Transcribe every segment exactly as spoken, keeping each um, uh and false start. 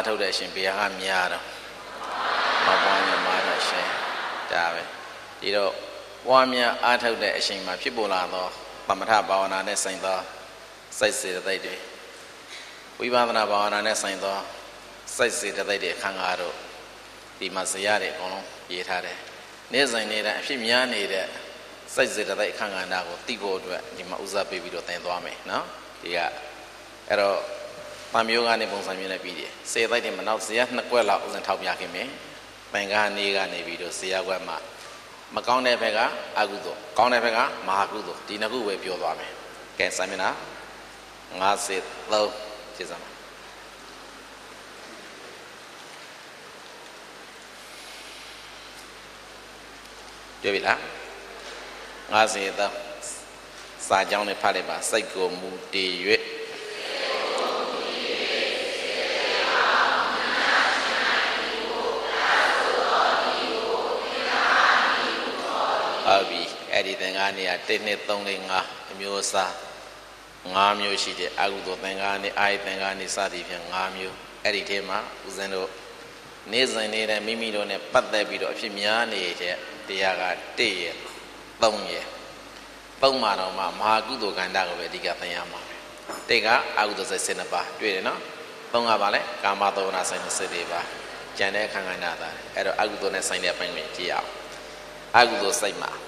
အားထုတ်တဲ့အရှင်ဘုရားကများတော့မပွားများမှာတော့ရှင်ဒါပဲဒီတော့ပွားများအားထုတ်တဲ့အရှင်မှာဖြစ်ပေါ်လာသောသမထဘာဝနာနဲ့ဆိုင်သောစိတ်စေတသိက်တွေဝိပဿနာဘာဝနာနဲ့ဆိုင်သောစိတ်စေတသိက်တွေအခန်းကားတို့ဒီမှာဇရာတွေအကုန်လုံးရေးထားတယ်နေ့စဉ်နေ့တိုင်းအဖြစ်များနေတဲ့စိတ်စေတသိက်အခန်းကဏ္ဍကိုသိဖို့အတွက်ဒီမှာဥစားပေးပြီးတော့သင်သွားမယ်နော်ဒီကအဲ့တော့ပံမျိုးကနေပုံစံမျိုးနဲ့ပြီးတယ်စေသိက်တွေမနောက်ဇရာနှစ်ကွက်လောက်ဥစဉ်ထောက်ပြခင်မယ်ပင်ကနေကနေပြီးတော့ဇရာကွက်မှာမကောင်းတဲ့ဘက်ကအကုသိုလ်ကောင်းတဲ့ဘက်ကမဟာကုသိုလ်ဒီနှစ်ခုပဲပြောသွားမယ်ကဲစာမျက်နှာငါးสิบသုံးကြည့်စမ်းတွေ့ပြီလားငါးสิบသုံးစာကြောင်းနဲ့ဖတ်လိုက်ပါစိတ်ကိုမူတည်၍ဟုတ်ပြီအဲ့ဒီသင်္ကားနေရာတစ်နှစ်သုံးလေးငါးအမျိုးအစားငါးမျိုးရှိတယ်အကုသိုလ်သင်္ကားနေအာယသင်္ကားနေစသည်ဖြင့်ငါးမျိုးအဲ့ဒီထဲမှာဦးဇင်းတို့နေ့စဉ်နေ့တိုင်းမိမိတို့နဲ့ပတ်သက်ပြီးတော့အဖြစ်များနေတဲ့တရားကတစ်ရသုံးရသုံးမှာတော့မှမဟာကုသိုလ်ကန္တာကိုပဲအဓိကသင်ရမှာတစ်ကအကုသိုလ်စိတ်၁၂ပါးတွေ့တယ်နော်သုံးကပါလဲကာမသောဝနာဆိုင်စိတ်တွေပါကြံတဲ့အခန်းကဏ္ဍသာအဲ့တော့အကုသိုလ်နဲ့ဆိုင်တဲ့အပိုင်းကိုကြည့်အောင်အကုသိုလ်စိတ်မှာ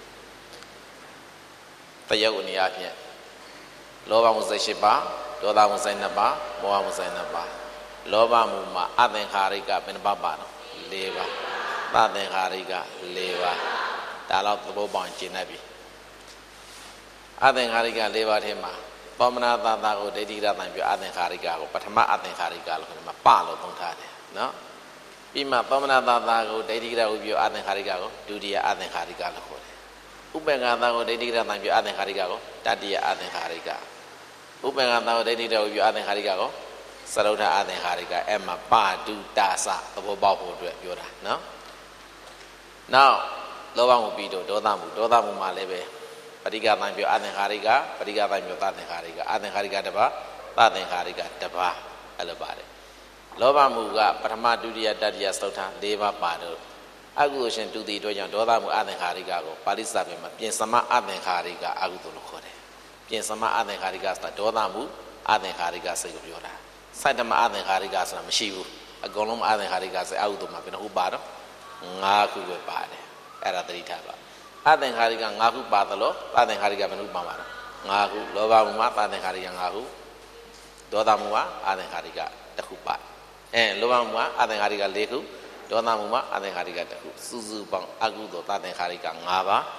တယုတ်အနေအချင်းလောဘမှုစိတ်၈ပါးဒေါသမှုစိတ်၂ပါးမောဟမှုစိတ်၂ပါးလောဘမှုမှာအသင်္ခါရိကဘယ်နှပါးပါတော့၄ပါးသသင်္ခါရိက၄ပါးဒါတော့သဘောပေါက်ကျင့်တတ်ပြီအသင်္ခါရိက၄ပါးထဲမှာသောမနာသတာကိုဒိဋ္ဌိရတံပြောအသင်္ခါရိကကိုပထမအသင်္ခါရိကလို့ခေါ်တယ်မှာပလို့သုံးထားတယ်နော်ပြီးမှသောမနာသတာကိုဒိဋ္ဌိရဟုပြောအသင်္ခါရိကကိုဒုတိယအသင်္ခါရိကလို့ခေါ်တယ်ဥပ္ပင်္ဂသာကိုဒိဋ္ဌိရတံပြောအသင်္ခါရိကကိုတတိယအသင်္ခါရိကဥပ္ပင်္ဂသာကိုဒိဋ္ဌိရဟုပြောအသင်္ခါရိကကိုစရုဒ္ဓအသင်္ခါရိကအဲ့မှာပတုတာစသဘောပေါက်ဖို့အတွက်ပြောတာနော်နောက်လောဘမှုပြီးတော့ဒေါသမှုဒေါသမှုမှာလည်းပဲပရိကသံပြောအသင်္ခါရိကပရိကသံပြောသသင်္ခါရိကအသင်္ခါရိကတစ်ပါးသသင်္ခါရိကတစ်ပါးအဲ့လိုပါတယ်လောဘမှုကပထမဒုတိယတတိယသုတ်ထ၄ပါးပါတော့အကုသိုလ်ရှင်တူတည်အတွက်ကြောင့်ဒေါသမှုအသင်္ခါရိကကိုပါဠိစာပေမှာပြင်စမအသင်္ခါရိကအကုသိုလ်လို့ခေါ်တယ်ပြင်စမအသင်္ခါရိကဆိုတာဒေါသမှုအသင်္ခါရိကစိတ်ကိုပြောတာစိုက်တမအသင်္ခါရိကဆိုတာမရှိဘူးအကုန်လုံးအသင်္ခါရိကစိတ်အကုသိုလ်မှာဘယ်နှခုပါတော့၅ခုပဲပါတယ်အဲ့ဒါသတိထားပါအသင်္ခါရိက၅ခုပါသလိုအသင်္ခါရိကဘယ်နှခုပါမှာတော့၅ခုလောဘမှုမှာအသင်္ခါရိက၅ခုဒေါသမှုမှာအသင်္ခါရိကတစ်ခုပါအဲလောဘမှုမှာအသင်္ခါရိက၄ခုဒေါသမှုမှာအသင်္ခါရိကတစ်ခုစုစုပေါင်းအကုသိုလ်သသင်္ခါရိက၅ပါး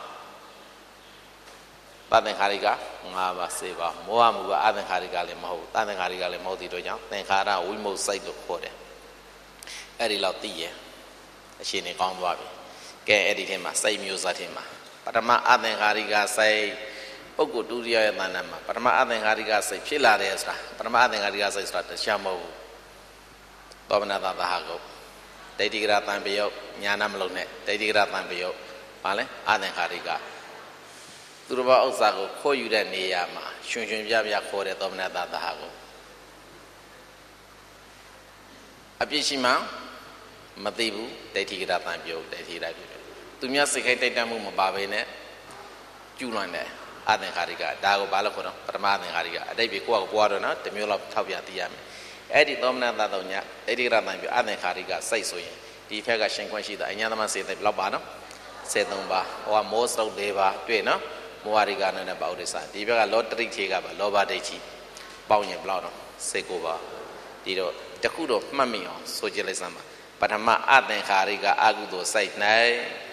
သသင်္ခါရိက၅ပါးစေပါမောဟမှုကအသင်္ခါရိကလည်းမဟုတ်သသင်္ခါရိကလည်းမဟုတ်တဲ့အတွက်ကြောင့်သင်္ခါရဝိမုတ်စိတ်လို့ခေါ်တယ်အဲ့ဒီလောက်သိရင်အရှင်နေကောင်းသွားပြီကဲအဲ့ဒီထဲမှာစိတ်မျိုးစားထဲမှာပထမအသင်္ခါရိကစိတ်ပုဂ္ဂိုလ်ဒုတိယရဲ့တဏ္ဍာမှာပထမအသင်္ခါရိကစိတ်ဖြစ်လာတယ်ဆိုတာပထမအသင်္ခါရိကစိတ်ဆိုတာတရားမဟုတ်ဘူးသောမနာတသဟကုတ်ဒိဋ္ဌိကရတံပယုတ်ညာနာမလုံးနဲ့ဒိဋ္ဌိကရတံပယုတ်ဘာလဲအသင်္ခါရိကသူတော်ဘာဥစ္စာကိုခိုးယူတဲ့နေရာမှာရွှင်ရွှင်ပြပြခေါ်တဲ့သောမနာတသဟကုတ်အပြစ်ရှိမှမသိဘူးဒိဋ္ဌိကရတံပယုတ်ဒိဋ္ဌိရပြုတယ်သူများစိတ်ခိုက်တိုက်တတ်မှုမပါဘဲနဲ့ကျူးလွန်တယ်အသင်္ခါရိကဒါကိုဘာလို့ခေါ်တော့ပထမအသင်္ခါရိကအတိတ်ပဲကိုယ့်ကိုပွားတော့နော်တစ်မျိုးလောက်ထောက်ပြသိရမယ်အဲ့ဒီသောမနာတသုံးညဒိဋ္ဌိကရတံပယုတ်အသင်္ခါရိကစိတ်ဆိုရင်ဒီဖက်ကရှင်ခွင့်ရှိတာအညာသမစေတဘယ်လောက်ပါနော်၁၃ပါးဟိုကမောစုတ်၄ပါးတွေ့နော်မောဟရိကနဲ့ပါဥဒိစ္စဒီဘက်ကလောတရိခေကပါလောဘဒိဋ္ဌိပေါင်းရင်ဘယ်လောက်တော့၁၉ပါးဒီတော့တခုတော့မှတ်မိအောင်ဆိုကြလိုက်စမ်းပါပထမအသင်္ခါရိကအကုသိုလ်စိတ်၌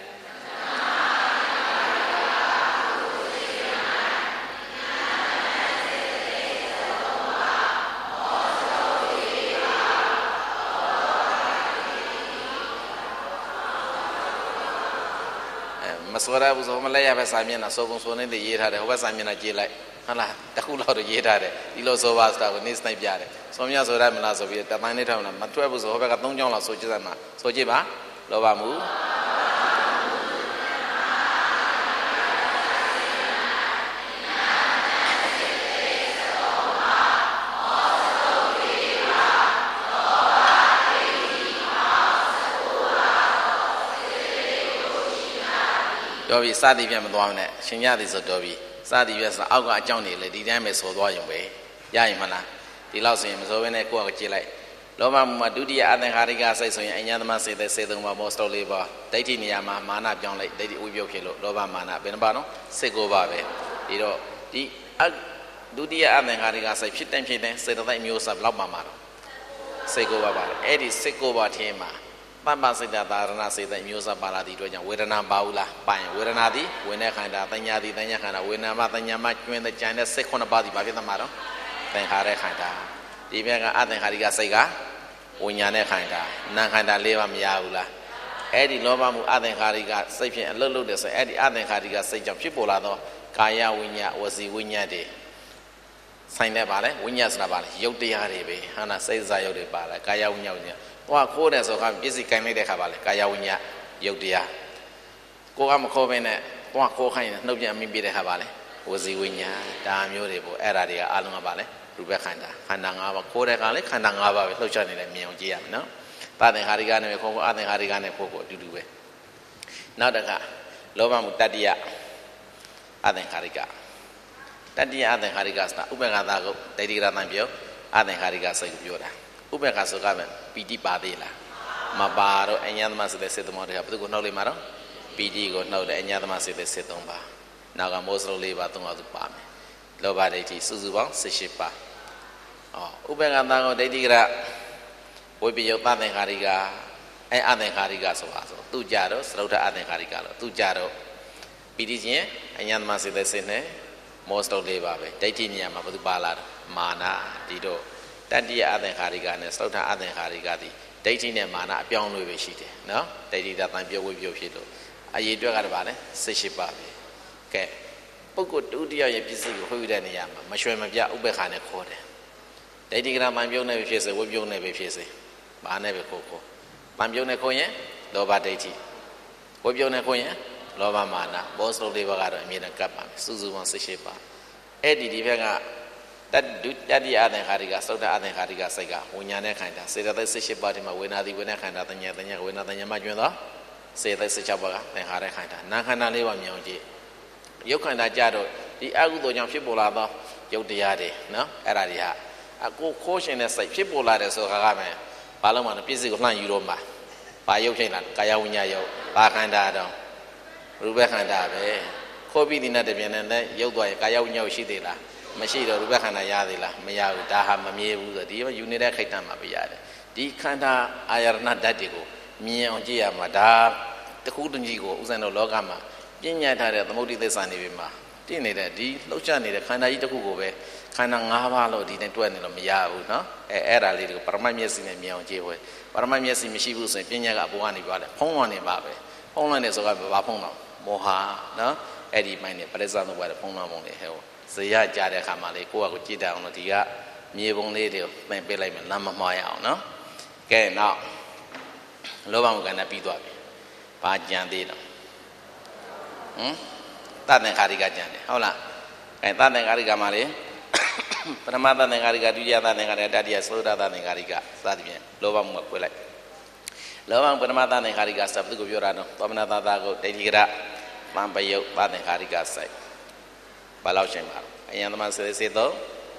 မစောရဘူးဆိုမလဲရပဲစာမျက်နှာစောပုံစောနေတဲ့ရေးထားတယ်ဟိုဘက်စာမျက်နှာကြည့်လိုက်ဟုတ်လားတခုလောက်တော့ရေးထားတယ်ဒီလိုစောပါစတာကိုနေစနိုက်ပြတယ်စောမြစောရမလားဆိုပြီးတပိုင်းလေးထောင်းလာမထွက်ဘူးဆိုဟိုဘက်က၃ကြောင်းလောက်ဆိုကြည့်စမ်းပါဆိုကြည့်ပါလောဘမှုတော်ပြီစသည်ပြန်မသွားနဲ့ရှင်ရသည်ဆိုတော်ပြီစသည်ပြန်ဆိုအောက်ကအကြောင်းနေလေဒီတိုင်းပဲဆိုသွားရုံပဲရရင်မလားဒီလောက်ဆိုရင်မစိုးဘဲနဲ့ကိုယ့်ကိုကြည့်လိုက်လောဘမှုမှာဒုတိယအသင်္ခါရိကစိတ်ဆိုရင်အញ្ញသမစေတဲ့စေသုံးပါမောစတောလေးပါဒိဋ္ဌိနေရာမှာမာနပြောင်းလိုက်ဒိဋ္ဌိဥပြုတ်ဖြစ်လို့လောဘမာနဘယ်နှပါတော့စိတ်ကိုပါပဲဒီတော့ဒီဒုတိယအသင်္ခါရိကစိတ်ဖြစ်တဲ့ဖြစ်တဲ့စေတသိက်မျိုးစဘလောက်ပါမှာတော့စိတ်ကိုပါပါတယ်အဲ့ဒီစိတ်ကိုပါထင်းမှာတမ္ပစိတ်တာသာရဏစေတသိက်မျိုးစပါလာတဲ့အတွက်ကြောင့်ဝေဒနာပါဘူးလားပိုင်ဝေဒနာသည်ဝိနည်းခန္ဓာတညာသည်တညာခန္ဓာဝေဒနာမတညာမကျွင်းတဲ့ကြံတဲ့စိတ်ခုနှစ်ပါးသည်ဘာဖြစ်သမှာတော့သင်္ခါရခန္ဓာဒီဘက်ကအသင်္ခါရိကစိတ်ကဝိညာဉ်နဲ့ခန္ဓာနာခန္ဓာလေးပါမရဘူးလားအဲ့ဒီလောဘမှုအသင်္ခါရိကစိတ်ဖြင့်အလုတ်လုတ်တယ်ဆိုရင်အဲ့ဒီအသင်္ခါရိကစိတ်ကြောင့်ဖြစ်ပေါ်လာသောကာယဝိညာဉ်ဝစီဝိညာဉ်တွေဆိုင်တဲ့ပါလေဝိညာဉ်ဆိုတာပါလေရုပ်တရားတွေပဲဟာနာစိတ်စားရုပ်တွေပါလေကာယဝိညာဉ်ဝိညာဉ်ဟိုကခိုးတယ်ဆိုခါပစ္စည်းကင်လိုက်တဲ့ခါပါလေကာယဝိညာဉ်ရုပ်တရားကိုကမခိုးဘဲနဲ့ကိုကခိုးခိုင်းနှုတ်ပြန်မိပြတဲ့ခါပါလေဝစီဝိညာဉ်ဒါမျိုးတွေပေါ့အဲ့ဒါတွေကအလုံးကပါလေရူပခန္ဓာခန္ဓာ၅ပါးခိုးတဲ့ကလည်းခန္ဓာ၅ပါးပဲလှုပ်ရှားနေတယ်မြင်အောင်ကြည့်ရမယ်နော်သသင်္ခါရိကနဲ့ခိုးခိုးအသင်္ခါရိကနဲ့ခိုးခိုးအတူတူပဲနောက်တစ်ခါလောဘမှုတတ္တိယအသင်္ခါရိကတတ္တိယအသင်္ခါရိကဆိုတာဥပ္ပခါသကုဒိဋ္ဌိကရတံပြောအသင်္ခါရိကစိတ်ကိုပြောတာဥပ္ပခါဆိုကပဲပီတိပါသေးလားမပါတော့အញ្ញသမဆိုတဲ့စေတမောတွေကဘယ်သူကိုနှုတ်လိုက်မှာတော့ပီတိကိုနှုတ်တယ်အញ្ញသမဆိုတဲ့စေသုံးပါနောက်ကမောစလုံးလေးပါသုံးပါသူပါမယ်လောဘဒိဋ္ဌိစုစုပေါင်း၁၈ပါးဩဥပ္ပခါသကုဒိဋ္ဌိကရဝိပယုတ်သသင်္ခါရိကအဲအသင်္ခါရိကဆိုတာဆိုသူကြတော့သရုတ်ထအသင်္ခါရိကလို့သူကြတော့ပီတိချင်းအញ្ញသမဆိုတဲ့စေနဲ့မောစတုတ်လေးပါပဲဒိဋ္ဌိနေရာမှာဘယ်သူပါလာတော့မာနဒီတော့တတ္တိယအသင်္ခါရိကနဲ့သုဒ္ဓအသင်္ခါရိကသည်ဒိဋ္ဌိနဲ့မာနအပြောင်းလဲပဲရှိတယ်နော်ဒိဋ္ဌိတန်ပြောဝိပြုတ်ဖြစ်လို့အရေးအတွက်ကတော့ဗာလဲ၁၈ပါးပဲကဲပုဂ္ဂိုလ်တူတယောက်ရဲ့ပစ္စည်းကိုခွဲယူတဲ့နေရာမှာမရွှေမပြဥပ္ပခါနဲ့ခေါ်တယ်ဒိဋ္ဌိကရတန်ပြုတ်နဲ့ပဲဖြစ်စေဝိပြုတ်နဲ့ပဲဖြစ်စေဘာနဲ့ပဲခေါ်ခေါ်တန်ပြုတ်နဲ့ခေါ်ရင်လောဘဒိဋ္ဌိဝိပြုတ်နဲ့ခေါ်ရင်လောဘမာနဘောစလုံးလေးပါးကတော့အမြဲတမ်းကပ်ပါမယ်စုစုပေါင်း၁၈ပါးအဲ့ဒီဒီဘက်ကတတ္တိတတ္တိအသင်္ခါရိကသုဒ္ဓအသင်္ခါရိကစိတ်ကဝိညာဉ်နဲ့ခန္ဓာစေတသိက်၁၈ပါးဒီမှာဝေနာတိဝေနခန္ဓာတညာတညာဝေနာတညာမှာကျွန်းသောစေတသိက်၁၆ပါးကသင်္ခါရခန္ဓာနာခန္ဓာလေးပါမြောင်ကြည့်ရုပ်ခန္ဓာကြတော့ဒီအကုသိုလ်ကြောင့်ဖြစ်ပေါ်လာသောရုပ်တရားတွေနော်အဲ့ဒါတွေဟာအကိုခိုးရှင်တဲ့စိတ်ဖြစ်ပေါ်လာတယ်ဆိုတာကမှဘာလို့မှပြည့်စုံကိုလှန့်ယူတော့မှာဘာရုပ်ဖြစ်လာကာယဝိညာဉ်ရုပ်ဘာခန္ဓာတော့ရူပခန္ဓာပဲခိုးပြီးဒီနဲ့တပြင်းနဲ့ရုပ်သွားရင်ကာယဝိညာဉ်ရှိသေးလားမရှိတော့ရူပခန္ဓာရသေးလားမရဘူးဒါဟာမမြဲဘူးဆိုဒီယူနေတဲ့ခိတ္တမှာပြရတယ်ဒီခန္ဓာအာယရဏဓာတ်တွေကိုမြင်အောင်ကြည့်ရမှာဒါတခုတကြီးကိုဥစ္စာတော်လောကမှာပြဉ္ညာထားတဲ့သမုဒ္ဒိသစ္စာနေပြီမှာတည်နေတဲ့ဒီလှုပ်ရှားနေတဲ့ခန္ဓာကြီးတစ်ခုကိုပဲခန္ဓာ၅ပါးလို့ဒီနဲ့တွက်နေလို့မရဘူးเนาะအဲအဲ့ဒါလေးတွေကိုပရမတ်မျက်စိနဲ့မြင်အောင်ကြည့်ဝဲပရမတ်မျက်စိမရှိဘူးဆိုရင်ပြဉ္ညာကအပေါ်ကနေပါလေဖုံးလွှမ်းနေပါပဲဖုံးလွှမ်းနေဆိုကဘာဖုံးတော့မောဟเนาะအဲ့ဒီမိုင်းနဲ့ပရိစ္ဆာသုံးပါးတဲ့ဖုံးလွှမ်းပုံတွေဟဲ့ဇေယကြတဲ့အခါမှာလေကိုယ့်အကိုကြည့်တတ်အောင်လို့ဒီကမြေပုံလေးတွေကိုသင်ပေးလိုက်မယ်လမ်းမမှားရအောင်เนาะကဲနောက်လောဘမှုကဏ္ဍပြီးသွားပြီဘာကြံသေးတော့ဟမ်တသင်္ခါရိကကြံတယ်ဟုတ်လားအဲတသင်္ခါရိကမှာလေပရမတသင်္ခါရိကဒုတိယသင်္ခါရိကတတိယသုဒ္ဓသင်္ခါရိကစသဖြင့်လောဘမှုကခွဲလိုက်လောဘမှုပရမသင်္ခါရိကစပ်သူကိုပြောတာတော့သောမနတသကိုဒိဋ္ဌိကရပံပယုတ်သင်္ခါရိကစိုက်ဘာလို့ရှင်ပါအယံသမစေစေတော့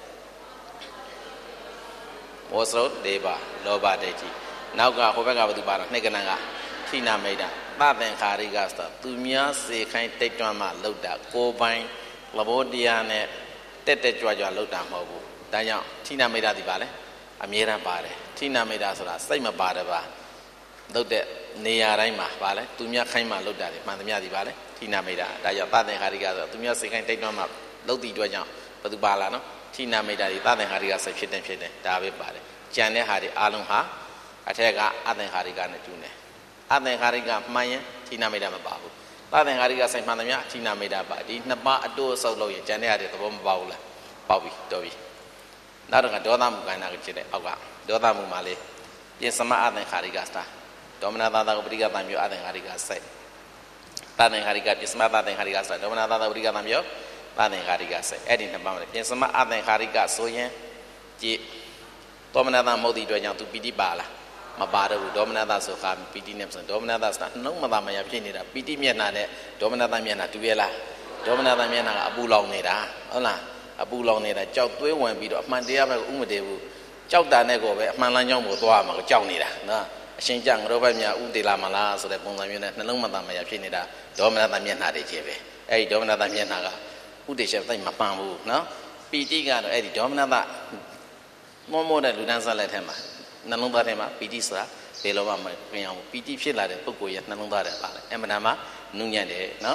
ဘောစရုပ်၄ပါးလောဘဒိဋ္ဌိနောက်ကဟိုဘက်ကဘာသူပါတော့နှိကနံကထိနာမိတ်တာသသင်္ခါရိကဆိုတော့သူများစေခိုင်းတိတ်တွန်းမှလောက်တာကိုယ်ပိုင်လဘောတရားနဲ့တက်တက်ကြွကြွလောက်တာမဟုတ်ဘူးဒါကြောင့်ထိနာမိတ်တာဒီပါလေအမြဲတမ်းပါတယ်ထိနာမိတ်တာဆိုတာစိတ်မပါတယ်ပါလောက်တဲ့နေရာတိုင်းမှာပါလေသူများခိုင်းမှလောက်တာလေမှန်သမျှဒီပါလေထိနာမိတ်တာဒါကြောင့်သသင်္ခါရိကဆိုတော့သူများစေခိုင်းတိတ်တွန်းမှလောက်တည်တွက်ကြောင့်ဘယ်သူပါလာနော်ထိနာမိတ်တာဒီသသင်္ခါရိကစိတ်ဖြစ်တဲ့ဖြစ်တဲ့ဒါပဲပါတယ်ကြံတဲ့ဟာတွေအလုံးဟာအထက်ကအသင်္ခါရိကနဲ့တူနေအသင်္ခါရိကမှန်ရင်ထိနာမိတ်တာမပါဘူးသသင်္ခါရိကစိတ်မှန်သမျှထိနာမိတ်တာပါဒီနှစ်ပါးအတိုးအဆုပ်လို့ရင်ကြံတဲ့ဟာတွေသဘောမပေါဘူးလားပေါပြီတော်ပြီနောက်တော့ဒေါသမူကဏ္ဍကိုကြည့်တဲ့အောက်ကဒေါသမူမှာလေပြင်စမအသင်္ခါရိကစတာဒေါမနသာသာကိုပရိကတံမျိုးအသင်္ခါရိကစိတ်သသင်္ခါရိကပြင်စမသသင်္ခါရိကစတာဒေါမနသာသာပရိကတံမျိုးသသင်္ခါရိကစိတ်အဲ့ဒီနှစ်ပါးမှာပြင်စမအသင်္ခါရိကဆိုရင်ကြည့်ဒေါမနသာမဟုတ်တဲ့အတွက်ကြောင့်သူပီတိပါလားမမပါတော့ဘူးဒေါမနတဆိုခါပီတိနဲ့ဆိုဒေါမနတဆိုတာနှလုံးမသားမရဖြစ်နေတာပီတိမျက်နှာနဲ့ဒေါမနတမျက်နှာတူရဲ့လားဒေါမနတမျက်နှာကအပူလောင်နေတာဟုတ်လားအပူလောင်နေတာကြောက်သွေးဝင်ပြီးတော့အမှန်တရားပဲဥမတည်ဘူးကြောက်တာနဲ့ကိုပဲအမှန်လမ်းကြောင်းကိုသွားမှာကိုကြောက်နေတာနော်အရှင်ကြငါတို့ဘက်များဥတည်လာမလားဆိုတဲ့ပုံစံမျိုးနဲ့နှလုံးမသားမရဖြစ်နေတာဒေါမနတမျက်နှာတွေကြီးပဲအဲ့ဒီဒေါမနတမျက်နှာကဥတည်ချက်သိမပန်းဘူးနော်ပီတိကတော့အဲ့ဒီဒေါမနတမောမောတဲ့လူတန်းစားလက်ထဲမှာနှလုံးသားထဲမှာပီတိဆိုတာဘယ်လိုမှမပြင်အောင်ပီတိဖြစ်လာတဲ့ပုဂ္ဂိုလ်ရဲ့နှလုံးသားထဲပါလေအမှန်တမ်းမှနုညံ့တယ်နော်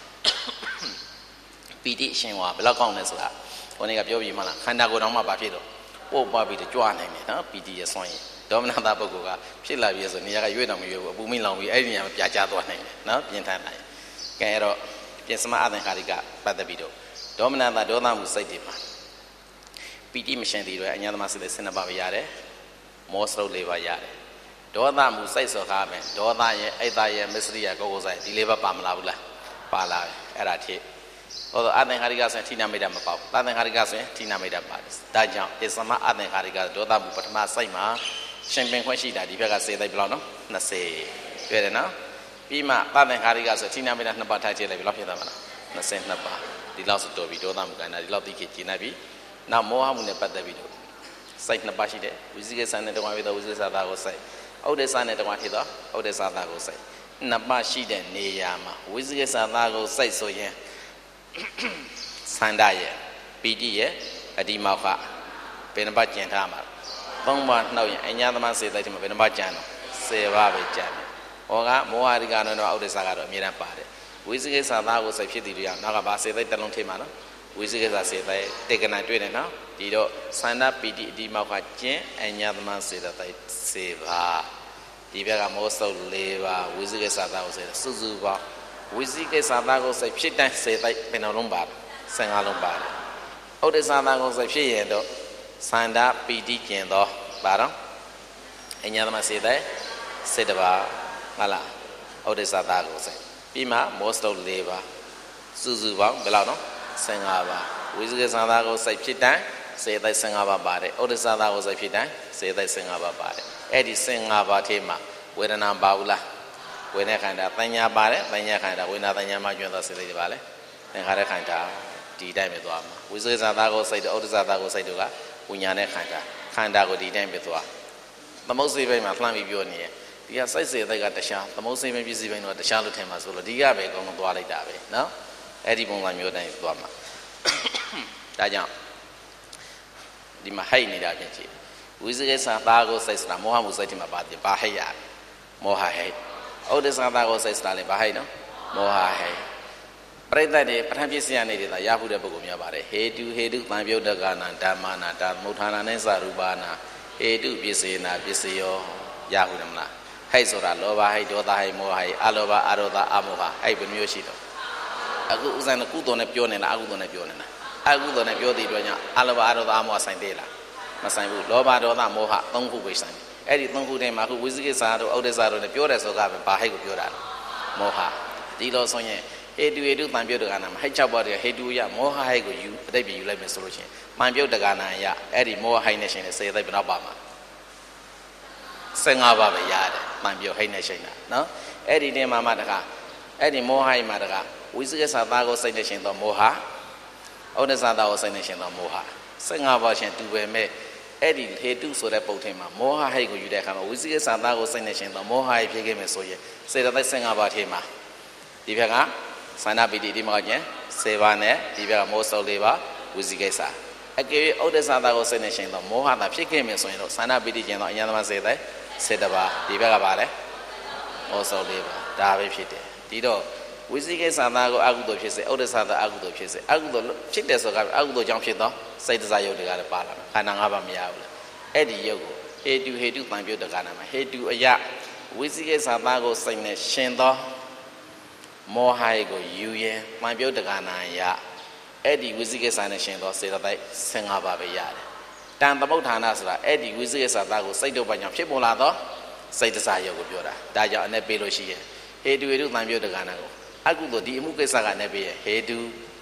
ပီတိအရှင်ဝါဘယ်လောက်ကောင်းလဲဆိုတာခေါင်းကပြောပြီးမှလားခန္ဓာကိုယ်တော်မှဘာဖြစ်တော့ပို့ပွားပြီးကြွားနိုင်တယ်နော်ပီတိရဲ့ဆွမ်းရည်ဒေါမနတပုဂ္ဂိုလ်ကဖြစ်လာပြီးဆိုနေရာကရွေ့တော်မရွေ့ဘူးအပူမိလောင်ပြီးအဲ့ဒီနေရာမှာပြာကျသွားနိုင်တယ်နော်ပြင်းထန်နိုင်ကဲအဲ့တော့ပြင်စမအသင်္ခါရိကပတ်သက်ပြီးတော့ဒေါမနတဒေါသမှုစိတ်တွေမှာပီတိမရှင်သေးတော့အညာသမစိတ်တွေဆင်းရဲပါပဲရတယ်မောစရုပ်လေးပါရတယ်ဒေါသမှုစိတ်စောကားပဲဒေါသရဲ့အိတ်သားရဲ့မစ္စရိယကိုကိုဆိုင်ဒီလေးပါပါမလားဘူးလားပါလာတယ်အဲ့ဒါထိဟောတော့အသင်္ခါရိကဆိုရင်ဌိနမိတ်တမပေါ့သသင်္ခါရိကဆိုရင်ဌိနမိတ်တပါတယ်ဒါကြောင့်ပစ္စမအသင်္ခါရိကဒေါသမှုပထမစိတ်မှာရှင်ပင်ခွင့်ရှိတာဒီဘက်ကစေသိပ်ဘယ်လောက်နော်၂၀တွေ့တယ်နော်ပြီးမှသသင်္ခါရိကဆိုဌိနမိတ်တနှစ်ပါးထားကြည့်လိုက်ဘယ်လောက်ဖြစ်သွားမလား၂၂ပါးဒီလောက်ဆိုတော်ပြီဒေါသမှုကဏ္ဍဒီလောက်သိခဲ့ကျင်နေပြီနောက်မောဟမှုနဲ့ပတ်သက်ပြီးတော့စိတ်နှစ်ပါးရှိတယ်ဝိသိကိစ္စနဲ့တကွာပြီးတော့ဝိသိကိစ္စသာကိုစိတ်ဥဒိစ္စနဲ့တကွာဖြစ်တော့ဥဒိစ္စသာကိုစိတ်နှစ်ပါးရှိတဲ့နေရာမှာဝိသိကိစ္စသာကိုစိတ်ဆိုရင်သန္တာရဲ့ပီတိရဲ့အဒီမောခဘယ်နှပါးကျင်ထားမှာသုံးပါးနှုတ်ရင်အညာသမစေတသိက်မှာဘယ်နှပါးကျန်တော့ဆယ်ပါးပဲကျန်တယ်ဟောကမောဟရိကနဲ့တော့ဥဒိစ္စကတော့အမြဲတမ်းပါတယ်ဝိသိကိစ္စသာကိုစိတ်ဖြစ်တည်ရအောင်နောက်ကဘာစေတသိက်တစ်လုံးထိမှာနော်ဝိသိကိစ္စစေတသိက်တေကနာတွေ့တယ်နော်ဒီတော့သန္တာပီတိအဒီမောခကျင်အညာသမစေတသိက်စေပါဒီဘက်ကမောစုပ်၄ပါးဝိသိကိစ္စသာကိုစေစုစုပေါင်းဝိသိကိစ္စသာကိုစိတ်ဖြစ်တိုင်းစေသိက်ဘယ်နှလုံးပါဆယ်ငါးလုံးပါတယ်ဥဒိစ္စသာကိုစိတ်ဖြစ်ရင်တော့သန္တာပီတိကျင်တော့ပါတော့အညာသမစေတသိက်စေတပါဟုတ်လားဥဒိစ္စသာကိုစိတ်ပြီးမှမောစုပ်၄ပါးစုစုပေါင်းဘယ်လောက်နော်ဆယ်ငါးပါးဝိသိကိစ္စသာကိုစိတ်ဖြစ်တိုင်းစေသိက်ဆယ်ငါးပါးပါတယ်ဥဒိစ္စသာကိုစိတ်ဖြစ်တိုင်းစေသိက်ဆယ်ငါးပါးပါတယ်အဲ့ဒီဆယ်ငါးပါးထဲမှာဝေဒနာပါဘူးလားဝေဒနာခန္ဓာပညာပါတယ်ပညာခန္ဓာဝေဒနာပညာမှာကျွမ်းသောစေသိက်တွေပါလေသင်္ခါရခန္ဓာဒီတိုင်းပဲသွားမှာဝိသေသသာကိုစိတ်တို့ဥဒ္ဒဇသာကိုစိတ်တို့ကဝိညာဉ်နဲ့ခန္ဓာခန္ဓာကိုဒီတိုင်းပဲသွားသမုတ်စေဘိုင်းမှာလှမ်းပြီးပြောနေတယ်ဒီကစိတ်စေသိက်ကတခြားသမုတ်စေဘိုင်းပစ္စည်းဘိုင်းတော့တခြားလို့ထင်မှာဆိုလို့ဒီကပဲအကုန်လုံးသွားလိုက်တာပဲနော်အဲ့ဒီပုံစံမျိုးတိုင်းသွားမှာဒါကြောင့်ဒီမှာဟိတ်နေတာဖြစ်ကြည့်ဝိသေသသာကိုစိတ်ဆိုတာမောဟမှုစိတ်တွေမှာပါတယ်ဘာဟိတ်ရမောဟဟိတ်ဥဒ္ဒဇသာကိုစိတ်ဆိုတာလည်းဘာဟိတ်နော်မောဟဟိတ်ပရိသတ်တွေပဋ္ဌာန်းပစ္စည်းအနေနဲ့သာရဖို့တဲ့ပုဂ္ဂိုလ်များပါတယ်ဟေတုဟေတုတံပြုတ်တကနာဓမ္မနာဓမ္မုဌာနာနဲ့စရူပနာဟေတုပစ္စေနာပစ္စယောရဟုတယ်မလားဟိတ်ဆိုတာလောဘဟိတ်ဒေါသဟိတ်မောဟဟိတ်အလောဘအရောသအမောဟဟိတ်ဘယ်မျိုးရှိတော့အခုဥစ္စာနဲ့ကုသိုလ်နဲ့ပြောနေလားအကုသိုလ်နဲ့ပြောနေလားအကုသိုလ်နဲ့ပြောတဲ့အတွက်ကြောင့်အလောဘအရောသအမောဟဆိုင်သေးလားမဆိုင်ဘူးလောဘဒေါသမောဟသုံးခုပဲဆိုင်တယ်အဲ့ဒီသုံးခုထဲမှာအခုဝိသိကိစ္စတို့ဥဒ္ဒဇတို့နဲ့ပြောတယ်ဆိုကပဲဘာဟိတ်ကိုပြောတာလဲမောဟဒီလိုဆိုရင်ဟေတုဟေတုတံပြုတ်တကနာမှာဟိတ်၆ပါးတည်းဟေတုရမောဟဟိတ်ကိုယူအတိတ်ပြယူလိုက်မယ်ဆိုလို့ရှိရင်ပံပြုတ်တကနာရအဲ့ဒီမောဟဟိတ်နဲ့ရှင်တဲ့စေသိက်ဘယ်တော့ပါမှာဆယ်ငါးပါးပဲရတယ်ပံပြုတ်ဟိတ်နဲ့ရှင်တာနော်အဲ့ဒီတင်မှာမှတကအဲ့ဒီမောဟဟိတ်မှာတကဝိသိကိစ္စသားကိုစိတ်နဲ့ရှင်သောမောဟဥဒ္ဒဇသားကိုစိတ်နဲ့ရှင်သောမောဟဆယ်ငါးပါးရှင်တူပဲမဲ့အဲ့ဒီဟေတုဆိုတဲ့ပုံထဲမှာမောဟဟိတ်ကိုယူတဲ့အခါမှာဝိသိကိစ္စသားကိုစိတ်နဲ့ရှင်သောမောဟဟိတ်ဖြစ်ခဲ့မယ်ဆိုရင်စေတသိက်ဆယ်ငါးပါးထဲမှာဒီဘက်ကသန္တာပိတိဒီမှာကျင်စေပါနဲ့ဒီဘက်ကမောစုပ်လေးပါဝိသိကိစ္စအကယ်၍ဥဒ္ဒဇသာကိုစိတ်နဲ့ရှင်တော့မောဟတာဖြစ်ခဲ့မယ်ဆိုရင်တော့သန္တာပိတိကျင်တော့အញ្ញသမစေတဲ့စေတပါဒီဘက်ကပါလဲမောစုပ်လေးပါဒါပဲဖြစ်တယ်ဒီတော့ဝိသိကိစ္စသာကိုအကုသိုလ်ဖြစ်စေဥဒ္ဒဇသာအကုသိုလ်ဖြစ်စေအကုသိုလ်ဖြစ်တယ်ဆိုကအကုသိုလ်ကြောင့်ဖြစ်တော့စိတ်တစားယုတ်တွေကလည်းပါလာမယ်ခန္ဓာ၅ပါးမရဘူးလေအဲ့ဒီယုတ်ကိုဟေတုဟေတုတံပြုတ်တကနာမှာဟေတုအယဝိသိကိစ္စသာကိုစိတ်နဲ့ရှင်တော့မောဟိတ်ကိုယူရင်မှန်ပြုတ်တကနာရအဲ့ဒီဝိသိကိစ္စနဲ့ရှင်သောစေတသိက်ဆယ်ငါးပါးပဲရတယ်တန်သမုဋ္ဌာနဆိုတာအဲ့ဒီဝိသိကိစ္စသားကိုစိတ်တို့ဘာကြောင့်ဖြစ်ပေါ်လာသောစိတ်တစားရုပ်ကိုပြောတာဒါကြောင့်အနေပေးလို့ရှိရင်ဟေတုဟေတုတံပြုတ်တကနာကိုအကုသိုလ်ဒီအမှုကိစ္စကအနေပေးရဟေတု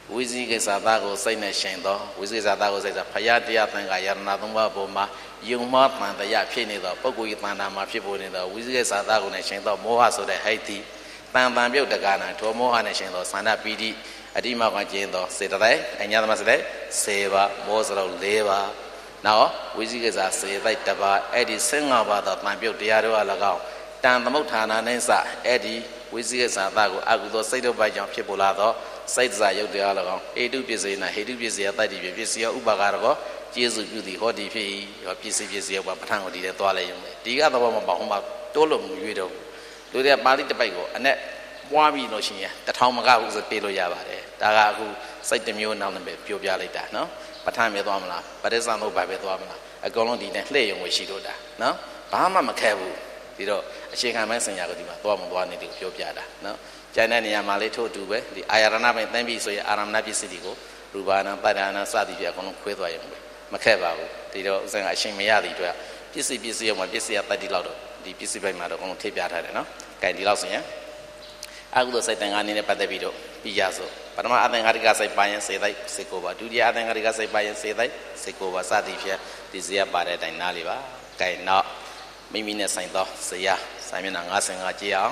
ဝိဇိကိစ္စသားကိုစိတ်နဲ့ရှင်သောဝိဇိကိစ္စသားကိုစိတ်ဆိုဖယားတရားသံဃာယရဏသုံးပါးပေါ်မှာယုံမှားတန်တရားဖြစ်နေသောပုဂ္ဂိုလ်၏တန်တာမှာဖြစ်ပေါ်နေသောဝိဇိကိစ္စသားကိုနဲ့ရှင်သောမောဟဆိုတဲ့ဟိတ်တိတန်တန်ပြုတ်တက္ကနာထောမောဟနဲ့ရှင်သောသန္တာပီတိအတိမောကကျင်းသောစေတသိက်အညာသမစတဲ့စေပါမောစရုပ်၄ပါးနောက်ဝိဇိကိစ္စစေသိက်တစ်ပါးအဲ့ဒီ၁၅ပါးသောတန်ပြုတ်တရားတို့အ၎င်းတန်သမုဋ္ဌာနာနှင့်စအဲ့ဒီဝိဇိကိစ္စသားကိုအကုသိုလ်စိတ်တို့ပိုက်ကြောင့်ဖြစ်ပေါ်လာသောစိတ်စားရုပ်တရား၎င်းဟေတုပစ္စည်းနာဟေတုပစ္စည်းအတ္တိပစ္စည်းဥပါကရကောကျေစုပြုသည်ဟောဒီဖြစ်၏ဟောပစ္စည်းပစ္စည်းဘာပဋ္ဌာန်းကိုဒီထဲသွားလဲရုံပဲဒီကသဘောမပေါ့ဟိုမှာတိုးလို့မရွေးတော့လူတွေကပါဠိတစ်ပိုက်ကိုအနဲ့ပွားပြီးလို့ရှိရင်တထောင်မကဘူးဆိုပြေးလို့ရပါတယ်ဒါကအခုစိတ်တစ်မျိုးနောက်နဲ့ပဲပြောပြလိုက်တာနော်ပဋ္ဌာန်းပဲသွားမလားပရိစ္ဆာသုတ်ပါပဲသွားမလားအကုန်လုံးဒီနဲ့လှည့်ရုံပဲရှိတော့တာနော်ဘာမှမခဲဘူးဒီတော့အခြေခံပိုင်းဆင်ညာကိုဒီမှာသွားမသွားနေတယ်ပြောပြတာနော်ကျန်တဲ့နေရာမှာလေးထို့အတူပဲဒီအာရဏပိုင်းသင်ပြီးဆိုရင်အာရမဏပစ္စည်းတွေကိုရူပါဏပတ္တနာစသည်ဖြင့်အကုန်လုံးခွဲသွားရုံပဲမခက်ပါဘူးဒီတော့ဥစ္စာကအရှင်မရသည်အတွက်ပစ္စည်းပစ္စည်းရောက်မှာပစ္စည်းကတတ္တိလောက်တော့ဒီပစ္စည်းပိုင်းမှာတော့အကုန်လုံးထိပြထားတယ်နော်။ကဲဒီလောက်ဆိုရင်အကုသိုလ်စိတ်တန်ခါအနေနဲ့ပတ်သက်ပြီးတော့ပြီးရစို့ပထမအသင်္ဃာရိကစိတ်ပါရင်စေသိက်စေကိုပါဒုတိယအသင်္ဃာရိကစိတ်ပါရင်စေသိက်စေကိုပါစသည်ဖြင့်ဒီဇေယပါတဲ့အတိုင်းနားလေးပါ။ကဲနောက်မိမိနဲ့ဆိုင်သောဇေယဆိုင်မျက်နှာ၅၅ကြည့်အောင်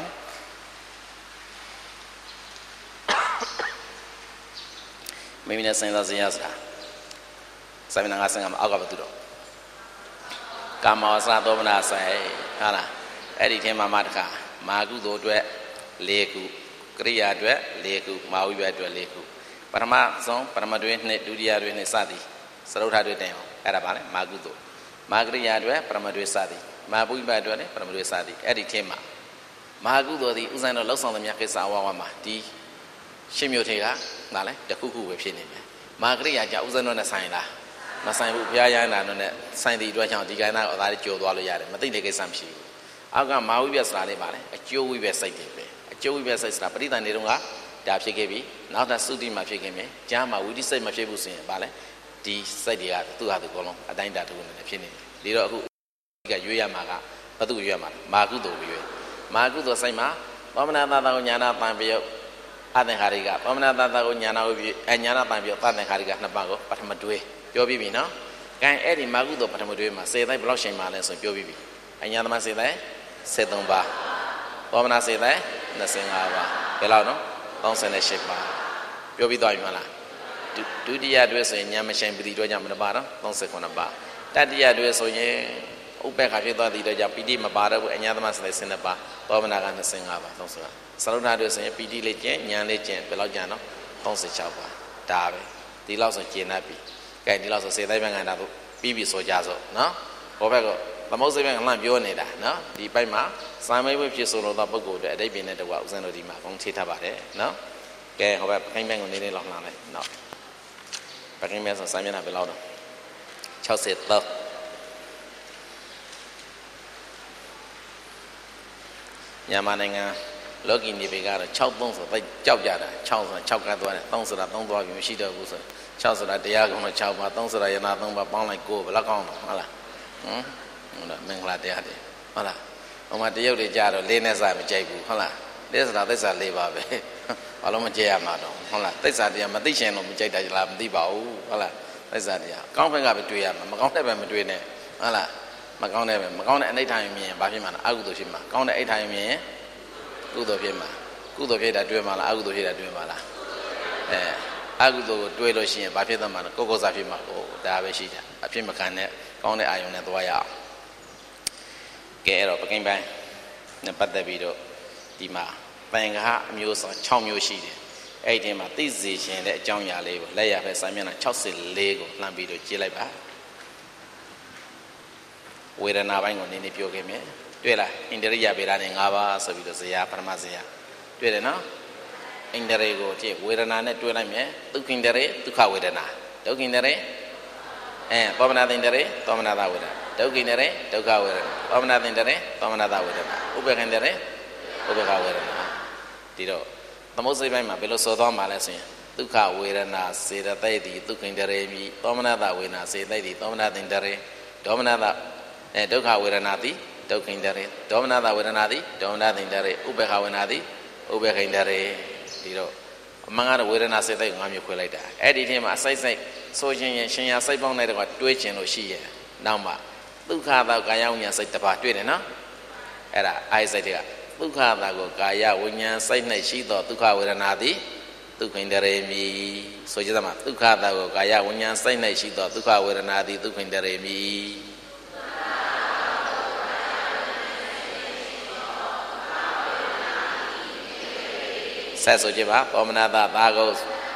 မိမိနဲ့ဆိုင်သောဇေယဆိုတာဆိုင်မျက်နှာ၅၅မှာအောက်ကဘာတူတော့ကာမဝဆသောမနာဆိုင်ဟုတ်လားအဲ့ဒီထဲမှာမှတခါမာကုသိုလ်အတွက်၄ခုကရိယာအတွက်၄ခုမာဝိဘအတွက်၄ခုပထမဆုံးပထမတွင်နှစ်ဒုတိယတွင်နှစ်စသည်စရုပ်ထတွင်တင်အောင်အဲ့ဒါပါလေမာကုသိုလ်မာကရိယာအတွက်ပထမတွင်စသည်မာဝိဘအတွက်လည်းပထမတွင်စသည်အဲ့ဒီထဲမှာမာကုသိုလ်သည်ဥစ္စာတော်လောက်ဆောင်သမျှကိစ္စအဝဝမှာဒီရှင်းမြို့ထေကဒါလည်းတခုခုပဲဖြစ်နေတယ်မာကရိယာကြောင့်ဥစ္စာတော်နဲ့ဆိုင်လားမဆိုင်ဘူးဘုရားရဟန္တာတို့နဲ့ဆိုင်တဲ့အတွက်ကြောင့်ဒီကိန်းသားကိုအသားလေးကြော်သွားလို့ရတယ်မသိတဲ့ကိစ္စမရှိဘူးအောက်ကမာဝိပ္ပစရာလေးပါလေအကျိုးဝိပ္ပစိတ်တွေပဲအကျိုးဝိပ္ပစိတ်ဆိုတာပရိသန်နေတုန်းကဒါဖြစ်ခဲ့ပြီနောက်တာသုတိမှာဖြစ်ခဲ့မယ်ကြားမှာဝိတိစိတ်မဖြစ်ဘူးဆိုရင်ပါလေဒီစိတ်တွေကသူ့ဟာသူအကုန်လုံးအတိုင်းတာတူနေတယ်ဖြစ်နေတယ်ဒါတော့အခုကရွေးရမှာကဘသူရွေးရမှာမာကုသိုလ်ရွေးမာကုသိုလ်စိတ်မှာသောမနာတတကိုညာနာပံပြုတ်အသင်္ခါရိကသောမနာတတကိုညာနာဝိပိအညာနာပံပြုတ်သသင်္ခါရိကနှစ်ပါးကိုပထမတွဲပြောပြီးပြီနော်။အဲအဲ့ဒီမာကုသိုလ်ပထမတွဲမှာစေတိုင်းဘယ်လောက်ရှိန်ပါလဲဆိုပြောပြီးပြီ။အညာသမစေတိုင်းစေသုံးပါး။သောမနာစေတိုင်း၂၅ပါး။ဘယ်လောက်နော်၃၈ပါး။ပြောပြီးသွားပြီမလား။ဒုတိယတွဲဆိုရင်ညာမရှိန်ပတိတွဲကြောင့်မပါတော့၃၉ပါး။တတိယတွဲဆိုရင်ဥပ္ပခါဖြစ်သွားတဲ့အတွက်ကြောင့်ပီတိမပါတော့ဘူးအညာသမစေတိုင်း၁၂ပါး။သောမနာက၂၅ပါး၃၅ပါး။စရုဒ္ဓတွဲဆိုရင်ပီတိလေးကျင့်ညာလေးကျင့်ဘယ်လောက်ကျန်နော်၃၆ပါး။ဒါပဲ။ဒီလောက်ဆိုကျင့်တတ်ပြီ။ကဲဒီလောက်ဆိုစေတိုင်းဘင်္ဂန္တာတို့ပြီးပြီဆိုကြစို့နော်ဟောဘက်ကသမုတ်စိတ်ဘင်္ဂလှမ်းပြောနေတာနော်ဒီပိုက်မှာစာမိတ်ဝိဖြစ်ဆိုလို့သောပုဂ္ဂိုလ်တွေအတိတ်ပင်နဲ့တကွာဥစဉ်တို့ဒီမှာဘုံထိထားပါတယ်နော်ကဲဟောဘက်ပကိန်းဘင်္ဂကိုနေနေလောက်လှမ်းလိုက်နော်ပကိန်းဘင်္ဂဆိုစာမျက်နှာဘယ်လောက်တော့၆၃မြန်မာနိုင်ငံလောကီနေပေကတော့၆၃ဆိုတော့ကြောက်ကြတာ၆ဆို၆ကတ်သွားတယ်၃ဆိုတာ၃သွားပြီမရှိတော့ဘူးဆို၆ဆိုတာတရားကုံတော့၆ပါ၃ဆိုတာယနာ၃ပါပေါင်းလိုက်ကိုဘယ်လောက်ကောင်းတော့ဟုတ်လားဟမ်ဟုတ်လားမင်္ဂလာတရားတွေဟုတ်လားဟိုမှာတရုတ်တွေကြတော့လေးနဲ့စားမကြိုက်ဘူးဟုတ်လားလေးဆိုတာသစ္စာ၄ပါပဲဘာလို့မကြိုက်ရမှာတော့ဟုတ်လားသစ္စာတရားမသိရှင်တော့မကြိုက်တာလားမသိပါဘူးဟုတ်လားသစ္စာတရားကောင်းဘက်ကပဲတွေးရမှာမကောင်းတဲ့ဘက်မတွေးနဲ့ဟုတ်လားမကောင်းတဲ့ဘက်မကောင်းတဲ့အနိဋ္ဌာယမြင်ရင်ဘာဖြစ်မှာလဲအကုသိုလ်ဖြစ်မှာကောင်းတဲ့အဋ္ဌာယမြင်ရင်ကုသိုလ်ဖြစ်မှာကုသိုလ်ဖြစ်တာတွေးမှာလားအကုသိုလ်ဖြစ်တာတွေးမှာလားအဲအကုသိုလ်ကိုတွေးလို့ရှိရင်ဘာဖြစ်သွားမှာလဲကိုယ်ကိုယ်စားဖြစ်မှာဟိုဒါပဲရှိတာအဖြစ်မခံတဲ့ကောင်းတဲ့အာယုံနဲ့သွားရအောင်ကဲအဲ့တော့ပကိန်းပိုင်းနဲ့ပတ်သက်ပြီးတော့ဒီမှာပင်ကဟအမျိုးအစား၆မျိုးရှိတယ်အဲ့ဒီမှာသိစေခြင်းတဲ့အကြောင်းအရာလေးကိုလက်ရဖက်စာမျက်နှာ၆၄ကိုလှမ်းပြီးတော့ကြည့်လိုက်ပါဝေဒနာပိုင်းကိုနည်းနည်းပြောခဲ့မယ်တွေ့လားဣန္ဒြိယဗေဒနဲ့၅ပါးဆိုပြီးတော့ဇေယပထမဇေယတွေ့တယ်နော်ဣန္ဒြေကိုကြည့်ဝေဒနာနဲ့တွေ့လိုက်မယ်ဒုက္ခိန္ဒြေဒုက္ခဝေဒနာဒုက္ခိန္ဒြေအဲသောမနာသင်္ဒြေသောမနာသဝေဒနာဒုက္ခိန္ဒြေဒုက္ခဝေဒနာသောမနာသင်္ဒြေသောမနာသဝေဒနာဥပ္ပခိန္ဒြေဥပ္ပခဝေဒနာဒီတော့သမုတ်စိတ်ပိုင်းမှာဘယ်လိုဆိုသွားမှာလဲဆိုရင်ဒုက္ခဝေဒနာစေတသိက်တိဒုက္ခိန္ဒြေမိသောမနာသဝေဒနာစေတသိက်တိသောမနာသင်္ဒြေဒေါမနာသအဲဒုက္ခဝေဒနာတိဒုက္ခိန္ဒြေဒေါမနာသဝေဒနာတိဒေါမနာသင်္ဒြေဥပ္ပခဝေဒနာတိဥပ္ပခိန္ဒြေဒီတော့ဩမင်္ဂလာဝေဒနာစိတ်သိုက်ငါမျိုးခွဲလိုက်တာအဲ့ဒီထဲမှာအစိုက်စိုက်ဆိုရှင်ရင်ရှင်ရစိတ်ပေါင်းလိုက်တော့တွေးကျင်လို့ရှိရဲ့နောက်မှဒုက္ခသောကာယဝိညာဉ်စိတ်တစ်ပါးတွေ့တယ်နော်အဲ့ဒါအိုက်စိတ်တွေကဒုက္ခသောကိုကာယဝိညာဉ်စိတ်၌ရှိသောဒုက္ခဝေဒနာသည်ဒုက္ခိန္ဒရေမိဆိုကြမှာဒုက္ခသောကိုကာယဝိညာဉ်စိတ်၌ရှိသောဒုက္ခဝေဒနာသည်ဒုက္ခိန္ဒရေမိဆက်ဆိုကြပါသောမနာတသာကု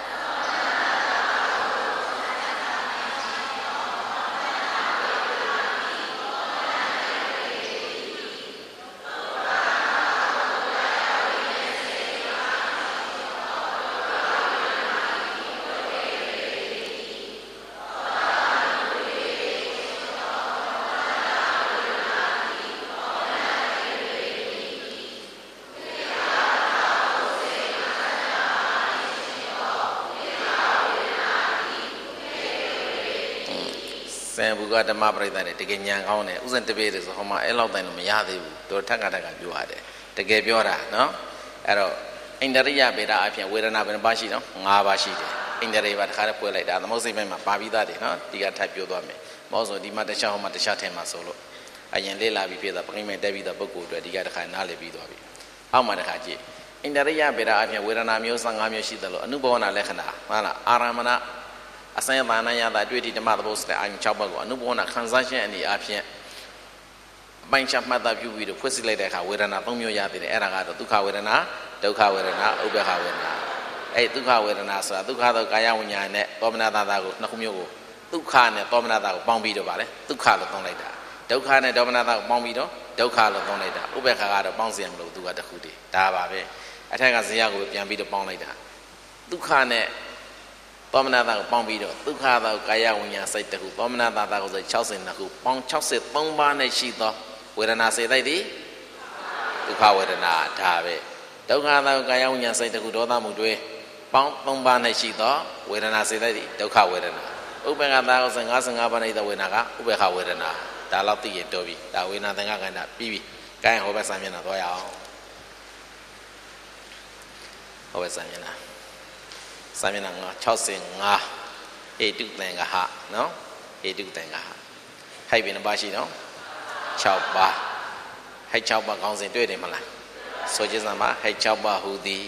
ဆင်ဘူကဓမ္မပရိသတ်တွေတကယ်ညံကောင်းတယ်ဥစဉ်တပည့်တွေဆိုဟောမှာအဲ့လောက်တိုင်းလို့မရသေးဘူးတို့ထက်ကထက်ကပြောရတယ်တကယ်ပြောတာနော်အဲ့တော့အိန္ဒရိယဗေဒအဖြစ်ဝေဒနာဘယ်နှပါရှိတော့၅ပါးရှိတယ်အိန္ဒရိယပါတစ်ခါတည်းပွဲလိုက်တာသမုတ်စိတ်ပိုင်းမှာပါပြီးသားတယ်နော်ဒီကထပ်ပြောသွားမယ်မဟုတ်ဆိုဒီမှာတခြားဟောမှာတခြားထဲမှာဆိုလို့အရင်လေးလာပြီးဖြစ်တာပကိမဲ့တက်ပြီးတော့ပုဂ္ဂိုလ်တွေဒီကတစ်ခါနားလည်ပြီးသွားပြီအောက်မှာတစ်ခါကြည့်အိန္ဒရိယဗေဒအဖြစ်ဝေဒနာမျိုး၅မျိုးရှိတယ်လို့အနုဘောနာလက္ခဏာဟုတ်လားအာရမဏအစံဘာနာယတာတွေ့ဒီဓမ္မသဘောစတဲ့အရင်၆ဘက်ကိုအနုဘောနာခံစားခြင်းအနေအချင်းပိုင်းခြားမှတ်သားပြုပြီးတော့ဖွင့်စစ်လိုက်တဲ့အခါဝေဒနာ၃မျိုးရသေးတယ်အဲ့ဒါကတော့ဒုက္ခဝေဒနာဒုက္ခဝေဒနာဥပ္ပခဝေဒနာအဲ့ဒုက္ခဝေဒနာဆိုတာဒုက္ခသောကာယဝိညာဉ်နဲ့သောမနတာတာကိုနှစ်ခုမျိုးကိုဒုက္ခနဲ့သောမနတာကိုပေါင်းပြီးတော့ဗါလဲဒုက္ခလို့သုံးလိုက်တာဒုက္ခနဲ့သောမနတာကိုပေါင်းပြီးတော့ဒုက္ခလို့သုံးလိုက်တာဥပ္ပခကတော့ပေါင်းစရာမလိုသူကတစ်ခုတည်းဒါပါပဲအထက်ကဇေယကိုပြန်ပြီးတော့ပေါင်းလိုက်တာဒုက္ခနဲ့သောမနတာကိုပေါင်းပြီးတော့ဒုက္ခသောကာယဝိညာဉ်စိတ်တစ်ခုသောမနတာတာကိုစိတ်၆၀နှစ်ခုပေါင်း၆၃ပါးနဲ့ရှိသောဝေဒနာစေတ္တိသည်ဒုက္ခဝေဒနာဒါပဲဒုက္ခသောကာယဝိညာဉ်စိတ်တစ်ခုဒေါသမှုတွေပေါင်း၃ပါးနဲ့ရှိသောဝေဒနာစေတ္တိသည်ဒုက္ခဝေဒနာဥပ္ပခသာကို၅၅ပါးနဲ့သောဝေဒနာကဥပ္ပခဝေဒနာဒါတော့သိရင်တော်ပြီဒါဝေဒနာသင်္ခါခန္ဓာပြီးပြီ။ကိုင်းဟောဘက်စာမျက်နှာသွားရအောင်ဟောဘက်စာမျက်နှာစာမျက်နှာ၆၅ဟေတုသင်္ခါဟနော်ဟေတုသင်္ခါဟဟိုက်ပြီနှစ်ပါးရှိနော်၆ပါးဟိုက်၆ပါးကောင်းစဉ်တွေ့တယ်မလားဆိုကြစမ်းပါဟိုက်၆ပါးဟူသည်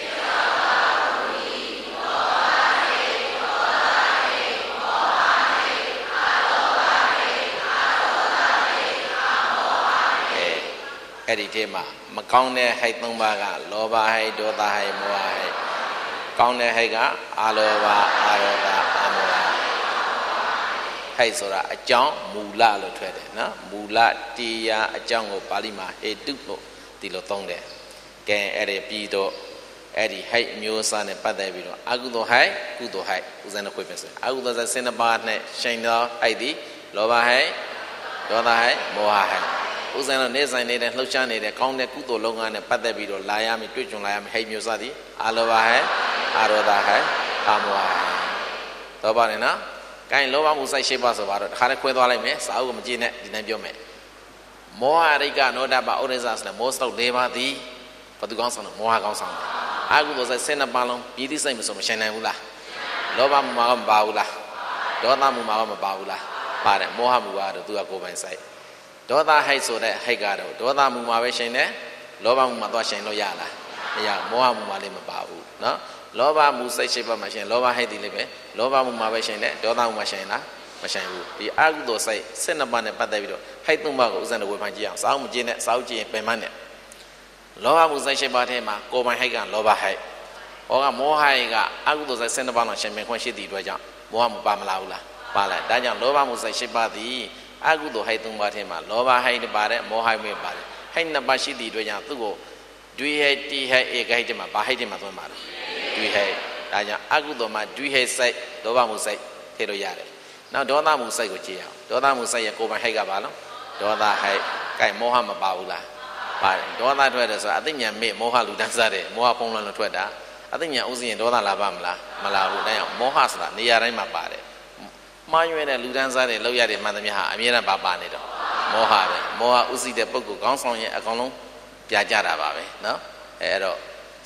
အဲ့ဒီထဲမှာမကောင်းတဲ့ဟိုက်၃ပါးကလောဘဟိုက်ဒေါသဟိုက်မောဟဟိုက်ကောင်းတဲ့ဟိုက်ကအာလောဘအာရောဂအာမောဟဟိုက်ဆိုတာအကြောင်းမူလလို့ထွက်တယ်နော်မူလတရားအကြောင်းကိုပါဠိမှာဟေတုလို့ဒီလိုသုံးတယ်ကဲအဲ့ဒီပြီးတော့အဲ့ဒီဟိုက်မျိုးစားနဲ့ပတ်သက်ပြီးတော့အကုသိုလ်ဟိုက်ကုသိုလ်ဟိုက်ဦးဇင်းတို့ခွင့်ပြဆိုအကုသိုလ်ဆိုစိတ်နှပါးနဲ့ရှင်သောဟိုက်ဒီလောဘဟိုက်ဒေါသဟိုက်မောဟဟိုက်ဥစ္စာနဲ့နေဆိုင်နေတဲ့လှုပ်ရှားနေတဲ့ကောင်းတဲ့ကုသိုလ်လုပ်ငန်းနဲ့ပတ်သက်ပြီးတော့လာရမယ်တွေ့ကြုံလာရမယ်ဟိတ်မျိုးစားသည်အာလောဘဟဲ့အာရောဒဟဲ့အာမောဟဲ့တော့ပါနဲ့နော်။ကိုင်းလောဘမှုစိုက်ရှိပါဆိုပါတော့တစ်ခါနဲ့ခွဲသွားလိုက်မယ်စာအုပ်ကမကြည့်နဲ့ဒီတိုင်းပြောမယ်။မောဟရိကနောဒပဩရိဇဆိုတဲ့မောစတု၄ပါးသည်ဘသူကောင်းဆောင်လို့မောဟကောင်းဆောင်တယ်။အာကုသိုလ်စိုက်၁၂ပါးလုံးပြည်သိစိတ်မဆိုမရှင်နိုင်ဘူးလား။လောဘမှုမှာကမပါဘူးလား။ဒေါသမှုမှာကမပါဘူးလား။ပါတယ်မောဟမှုကတော့သူကကိုယ်ပိုင်စိုက်ဒေါသဟိုက်ဆိုတဲ့ဟိုက်ကတော့ဒေါသမှုမှာပဲရှင်တယ်လောဘမှုမှာသွားရှင်လို့ရလားမရမောဟမှုမှာလည်းမပါဘူးနော်လောဘမှုစိတ်ရှိပါမှရှင်လောဘဟိုက်ဒီလေးပဲလောဘမှုမှာပဲရှင်တယ်ဒေါသမှုမှာရှင်လားမရှင်ဘူးဒီအကုသိုလ်စိတ်၁၂ပါးနဲ့ပတ်သက်ပြီးတော့ဟိုက်သုံးပါးကိုဥစ္စာတွေဝေဖန်ကြည့်အောင်စာအုပ်မကြည့်နဲ့စာအုပ်ကြည့်ရင်ပင်မနဲ့လောဘမှုစိတ်ရှိပါတဲ့မှာကိုယ်ပိုင်ဟိုက်ကလောဘဟိုက်ဟောကမောဟဟိုက်ကအကုသိုလ်စိတ်၁၂ပါးလောက်ရှင်ပင်ခွင့်ရှိသည့်အတွက်ကြောင့်မောဟမှုပါမလာဘူးလားပါလာဒါကြောင့်လောဘမှုစိတ်ရှိပါသည်အကုသိုလ်ဟိုက်သုံးပါးထဲမှာလောဘဟိုက်ပါတယ်မောဟဟိုက်ပဲပါတယ်ဟိုက်နှစ်ပါးရှိသည့်အတွက်ကြောင့်သူ့ကိုဒွိဟိတ်တိဟိတ်ဧကဟိတ်တမှာဘာဟိတ်တမှာသွင်းပါလားဒွိဟိတ်ဒါကြောင့်အကုသိုလ်မှာဒွိဟိတ်စိတ်လောဘမှုစိတ်ထည့်လို့ရတယ်နောက်ဒေါသမှုစိတ်ကိုကြည့်အောင်ဒေါသမှုစိတ်ရဲ့ကိုယ်ပိုင်ဟိတ်ကပါလို့ဒေါသဟိုက်ကိုင်မောဟမပါဘူးလားပါတယ်ဒေါသထွက်တယ်ဆိုတာအသိဉာဏ်မေ့မောဟလူတန်းစားတယ်မောဟဖုံးလွှမ်းလို့ထွက်တာအသိဉာဏ်ဥစဉ်ဒေါသလာပါမလားမလာဘူးဒါကြောင့်မောဟဆိုတာနေရာတိုင်းမှာပါတယ်မှားရွေးတဲ့လူတန်းစားတွေလောက်ရတဲ့မှန်သမျှဟာအမြဲတမ်းပါပါနေတော့မောဟပဲမောဟဥသိတဲ့ပုဂ္ဂိုလ်ကောင်းဆောင်ရဲ့အကောင်လုံးပြကြတာပါပဲเนาะအဲအဲ့တော့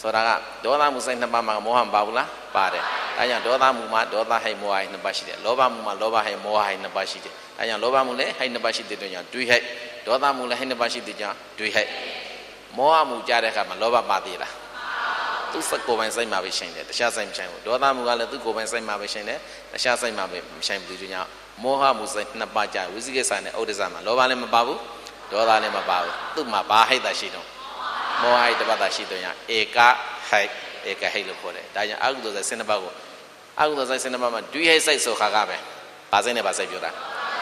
ဆိုတာကဒေါသမှုစိတ်နှစ်ပါးမှာမောဟမပါဘူးလားပါတယ်ဒါကြောင့်ဒေါသမှုမှာဒေါသဟိတ်မောဟဟိတ်နှစ်ပါးရှိတယ်လောဘမှုမှာလောဘဟိတ်မောဟဟိတ်နှစ်ပါးရှိတယ်ဒါကြောင့်လောဘမှုလည်းဟိတ်နှစ်ပါးရှိတဲ့အတွက်ကြောင့်တွေးဟိတ်ဒေါသမှုလည်းဟိတ်နှစ်ပါးရှိတဲ့ကြောင့်တွေးဟိတ်မောဟမှုကြားတဲ့အခါမှာလောဘပါသေးလားသူစက်ကိုယ်ပိုင်စိတ်မှာပဲရှင်တယ်တခြားစိတ်မရှင်ဘူးဒေါသမှုကလည်းသူကိုယ်ပိုင်စိတ်မှာပဲရှင်တယ်တခြားစိတ်မှာပဲမရှင်ဘူးဒီကြောင့်မောဟမှုစိတ်နှစ်ပါးကြာဝိသိကိစ္စနဲ့ဥဒ္ဒဇမှာလောဘလည်းမပါဘူးဒေါသလည်းမပါဘူးသူ့မှာဘာဟိတ်တာရှိတော့မောဟဟိတ်တစ်ပါးသာရှိတော့ရဧကဟိတ်ဧကဟိတ်လို့ခေါ်တယ်ဒါကြောင့်အကုသိုလ်စိတ်စိတ်နှစ်ပါးကိုအကုသိုလ်စိတ်စိတ်နှစ်ပါးမှာဒွိဟိတ်စိတ်ဆိုခါကပဲဘာစိတ်နဲ့ဘာစိတ်ပြောတာ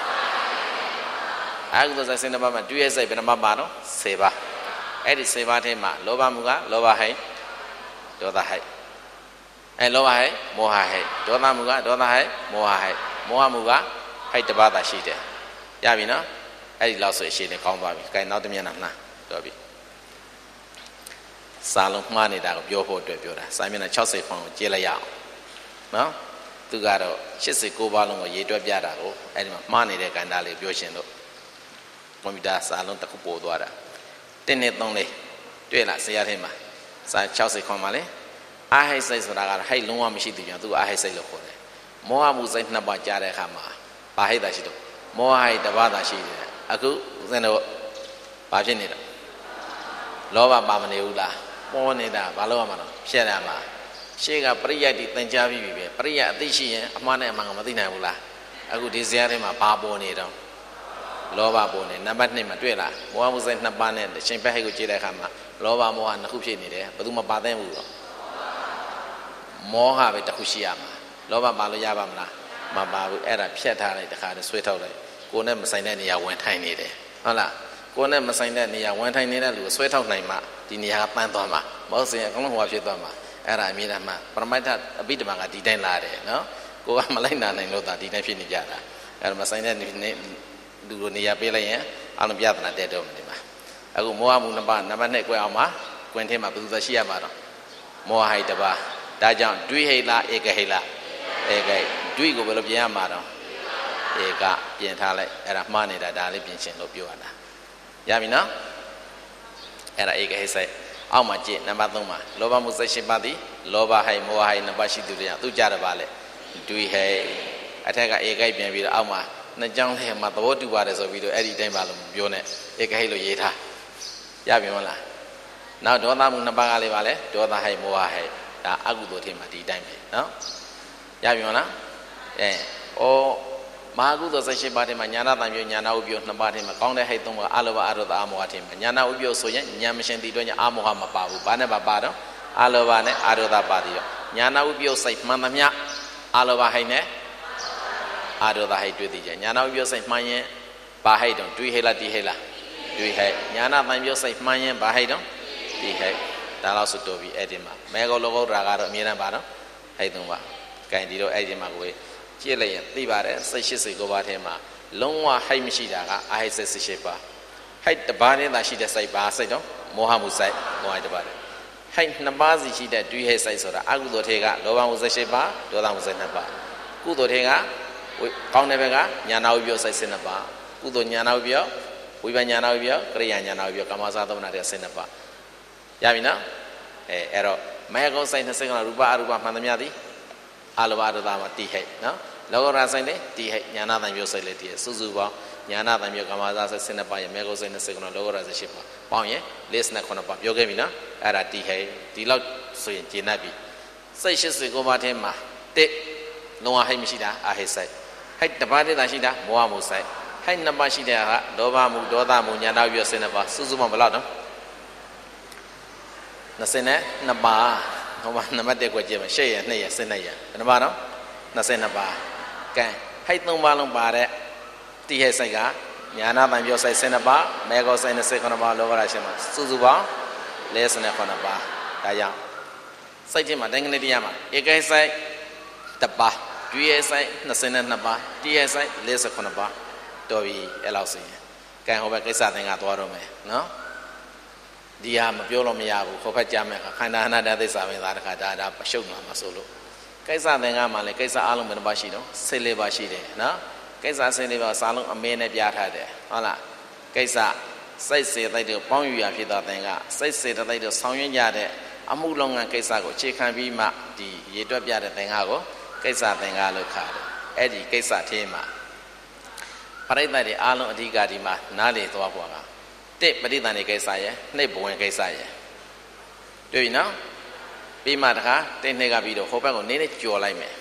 အကုသိုလ်စိတ်စိတ်နှစ်ပါးမှာဒွိဟိတ်စိတ်ဘယ်နှပါးပါတော့ဆယ်ပါအဲ့ဒီဆယ်ပါးထဲမှာလောဘမှုကလောဘဟိတ်ဒေါသဟိတ်အဲလောဘဟိတ်မောဟဟိတ်ဒေါသမှုကဒေါသဟိတ်မောဟဟိတ်မောဟမှုကဟိတ်တစ်ပါးသာရှိတယ်ရပြီနော်အဲ့ဒီလောက်ဆိုအရှိန်နဲ့ကောင်းသွားပြီ။ကဲနောက်တစ်မျက်နှာနှာပြောပြီ။စာလုံးမှားနေတာကိုပြောဖို့အတွက်ပြောတာ။စာမျက်နှာ၆၀ဖောင်ကိုကြည့်လိုက်ရအောင်။နော်။သူကတော့၈၉ပါးလုံးကိုရေးတွက်ပြတာကိုအဲ့ဒီမှာမှားနေတဲ့ကန္တာလေးပြောရှင်လို့ကွန်ပျူတာစာလုံးတစ်ခုပို့သွားတာ။တစ်နဲ့သုံးလေးတွေ့လားဆရာထဲမှာစာ၆၀ခွန်မှာလေအာဟိတ်စိတ်ဆိုတာကတော့ဟိတ်လုံးဝမရှိသေးပြန်သူအာဟိတ်စိတ်လို့ခေါ်တယ်။မောဟမှုစိတ်နှစ်ပါးကြားတဲ့အခါမှာဘာဟိတ်တာရှိတော့မောဟဟိတ်တစ်ပါးသာရှိတယ်။အခုဦးဇင်းတို့ဘာဖြစ်နေတော့လောဘပါမနေဘူးလားပေါ်နေတာဘာလို့ရမှာတော့ဖြတ်ရမှာရှေ့ကပရိယတ်တိသင်ကြားပြီးပြီပဲပရိယတ်အသိရှိရင်အမှားနဲ့အမှန်ကမသိနိုင်ဘူးလားအခုဒီဇာတ်ထဲမှာဘာပေါ်နေတော့လောဘပေါ်နေနံပါတ်နှစ်မှာတွေ့လားမောဟမှုစိတ်နှစ်ပါးနဲ့ရှင်ဘက်ဟိတ်ကိုကြည့်တဲ့အခါမှာလောဘမောဟနှစ်ခုဖြစ်နေတယ်ဘယ်သူမှပါသင့်ဘူးတော့မောဟပဲတစ်ခုရှိရမှာလောဘပါလို့ရပါမလားမပါဘူးအဲ့ဒါဖြတ်ထားလိုက်တခါတည်းဆွဲထုတ်လိုက်ကိုယ်နဲ့မဆိုင်တဲ့နေရာဝင်ထိုင်နေတယ်ဟုတ်လားကိုယ်နဲ့မဆိုင်တဲ့နေရာဝင်ထိုင်နေတဲ့လူကိုဆွဲထုတ်နိုင်မှဒီနေရာကပန်းသွားမှာမဟုတ်ရင်အကုန်လုံးဟိုဖြစ်သွားမှာအဲ့ဒါအမြဲတမ်းမှပရမတ္ထအပိဓမ္မာကဒီတိုင်းလာတယ်နော်ကိုကမလိုက်နာနိုင်လို့သာဒီတိုင်းဖြစ်နေကြတာအဲ့ဒါမဆိုင်တဲ့လူကိုနေရာပေးလိုက်ရင်အလုံးပြဿနာတက်တော့မှာဒီမှာအခုမောဟမှုနှစ်ပါးနံပါတ်နှစ်꿰အောင်မှာ꿰ထဲမှာဘယ်သူသာရှိရမှာတော့မောဟဟိတ်တစ်ပါးဒါကြောင့်ဒွိဟိတ်လားဧကဟိတ်လားဧကဟိတ်ဒွိကိုဘယ်လိုပြင်ရမှာတော့ဧကပြင်ထားလိုက်အဲ့ဒါမှားနေတာဒါလေးပြင်ရှင်လို့ပြောရတာရပြီနော်အဲ့ဒါဧကဟိတ်စိတ်အောက်မှာကြည့်နံပါတ်သုံးမှာလောဘမှုစိတ်ရှိပါသည်လောဘဟိတ်မောဟဟိတ်နှစ်ပါးရှိသူတွေသူကြတယ်ပါလေဒွိဟိတ်အထက်ကဧကဟိတ်ပြင်ပြီးတော့အောက်မှာနှစ်ကြောင်းလေးမှာသဘောတူပါတယ်ဆိုပြီးတော့အဲ့ဒီတိုင်းပါလို့ပြောနေဧကဟိတ်လို့ရေးထားရပြီမလားနောက်ဒေါသမှုနှစ်ပါးကလေးပါလေဒေါသဟိတ်မောဟဟိတ်ဒါအကုသိုလ်ထဲမှာဒီတိုင်းပဲနော်ရပြီမလားအဲဩမဟာကုသိုလ်စိတ်ရှိပါးထဲမှာညာနာတံပြုညာနာဥပ္ပယနှစ်ပါးထဲမှာကောင်းတဲ့ဟိတ်သုံးပါးအလောဘအရောသအမောဟထဲမှာညာနာဥပ္ပယဆိုရင်ညာမရှင်တည်တော့ညာအမောဟမပါဘူးဘာနဲ့ပါပါတော့အလောဘနဲ့အရောသပါတည်ရောညာနာဥပ္ပယစိတ်မှန်သမျှအလောဘဟိတ်နဲ့အရောသဟိတ်တွေ့တည်ကြညာနာဥပ္ပယစိတ်မှန်ရင်ဘာဟိတ်တော့တွေးဟိတ်လားတည်ဟိတ်လားတွေးဟိတ်ညာနာတံပြုစိတ်မှန်ရင်ဘာဟိတ်တော့တည်ဟိတ်ဒါလောက်ဆိုတော်ပြီအဲ့ဒီမှာမေဂောလောကုတ္တရာကတော့အမြဲတမ်းပါတော့ဟိတ်သုံးပါကင်ဒီတော့အဲ့ဒီမှာကိုကြည့်လိုက်ရင်သိပါတယ်စိတ်ရှိစိတ်ကိုပါထဲမှာလုံးဝဟိတ်မရှိတာကအာဟိတ်စိတ်ရှိပါဟိတ်တပါးနဲ့သာရှိတဲ့စိတ်ပါစိတ်တော့မောဟမှုစိတ်မောဟတပါးဟိတ်နှစ်ပါးစီရှိတဲ့တွေးဟိတ်စိတ်ဆိုတာအကုသိုလ်ထဲကလောဘမှုစိတ်ရှိပါဒေါသမှုစိတ်နှစ်ပါးကုသိုလ်ထဲကကောင်းတဲ့ဘက်ကညာနာဥပ္ပယစိတ်စိတ်နှစ်ပါးကုသိုလ်ညာနာဥပ္ပယဝိပညာနာဥပ္ပယကရိယာညာနာဥပ္ပယကာမစာသမဏတဲ့စိတ်နှစ်ပါးရပြီနော်အဲအဲ့တော့မေဂောစိတ်နှစ်စိတ်ကရူပအရူပမှန်သမျှသည်အလောဘအရသမှာတိဟိတ်နော်လောကုတ္တရာစိတ်လေတိဟိတ်ညာနာတံပြုစိတ်လေတိဟိတ်စုစုပေါင်းညာနာတံပြုကာမစာစိတ်စိတ်နှစ်ပါးရဲ့မေဂောစိတ်နှစ်စိတ်ကလောကုတ္တရာစိတ်ရှိပါပေါင်းရင်လေးစနခုနှစ်ပါးပြောခဲ့ပြီနော်အဲ့ဒါတိဟိတ်ဒီလောက်ဆိုရင်ကျင့်တတ်ပြီစိတ်ရှိစိတ်ကိုပါထဲမှာတစ်လုံးဝဟိတ်မရှိတာအာဟိတ်စိတ်ဟိတ်တစ်ပါးတည်းသာရှိတာမောဟမှုစိတ်ဟိတ်နှစ်ပါးရှိတဲ့ကလောဘမှုဒေါသမှုညာနာပြုစိတ်နှစ်ပါးစုစုပေါင်းဘယ်လောက်တော့နှစ်စနနှစ်ပါးဟောမှာနံပါတ်တစ်ကိုကြည့်မယ်ရှေ့ရနှစ်ရစနစ်ရဘယ်နှပါတော့နှစ်စနှစ်ပါးကဲဟိတ်သုံးပါးလုံးပါတဲ့တိဟိတ်စိတ်ကညာနာတံပြောစိတ်စနစ်ပါမေဂောစိတ်နှစ်စခုနှစ်ပါးလောကရာရှင်မှာစုစုပေါင်းလေးစနခုနှစ်ပါးဒါကြောင့်စိတ်ထဲမှာတိုင်းကနေတရားမှာဧကဟိတ်စိတ်တစ်ပါးဒွိဟိတ်စိတ်နှစ်စနှစ်ပါးတိဟိတ်စိတ်လေးစခုနှစ်ပါးတော်ပြီအဲ့လောက်ဆိုရင်ကဲဟောပဲကိစ္စသင်္ကသွားတော့မယ်နော်ဒီဟာမပြောလို့မရဘူးခေါ်ဖက်ကြမယ်ခန္ဓာအနတ္တသစ္စာပဲသားတခါဒါဒါပရှုံမှာမဆိုလို့ကိစ္စသင်္ကမှာလည်းကိစ္စအလုံးဘယ်နှပါရှိတော့စိတ်လေးပါရှိတယ်နော်ကိစ္စစိတ်လေးပါစာလုံးအမင်းနဲ့ပြထားတယ်ဟုတ်လားကိစ္စစိတ်စေတိုက်တို့ပေါင်းယူရဖြစ်သောသင်္ကစိတ်စေတိုက်တို့ဆောင်ရွက်ကြတဲ့အမှုလုပ်ငန်းကိစ္စကိုအခြေခံပြီးမှဒီရေတွက်ပြတဲ့သင်္ဃာကိုကိစ္စသင်္ဃာလို့ခါတယ်အဲ့ဒီကိစ္စထဲမှာပရိသတ်တွေအားလုံးအဓိကဒီမှာနားလေသွားပေါ်တာတစ်ပရိသတ်တွေကိစ္စရဲ့နှိပ်ဘဝင်ကိစ္စရဲ့တွေ့ပြီနော်ပြီးမှတခါတစ်နှစ်ကပြီးတော့ဟိုဘက်ကိုနည်းနည်းကြော်လိုက်မယ်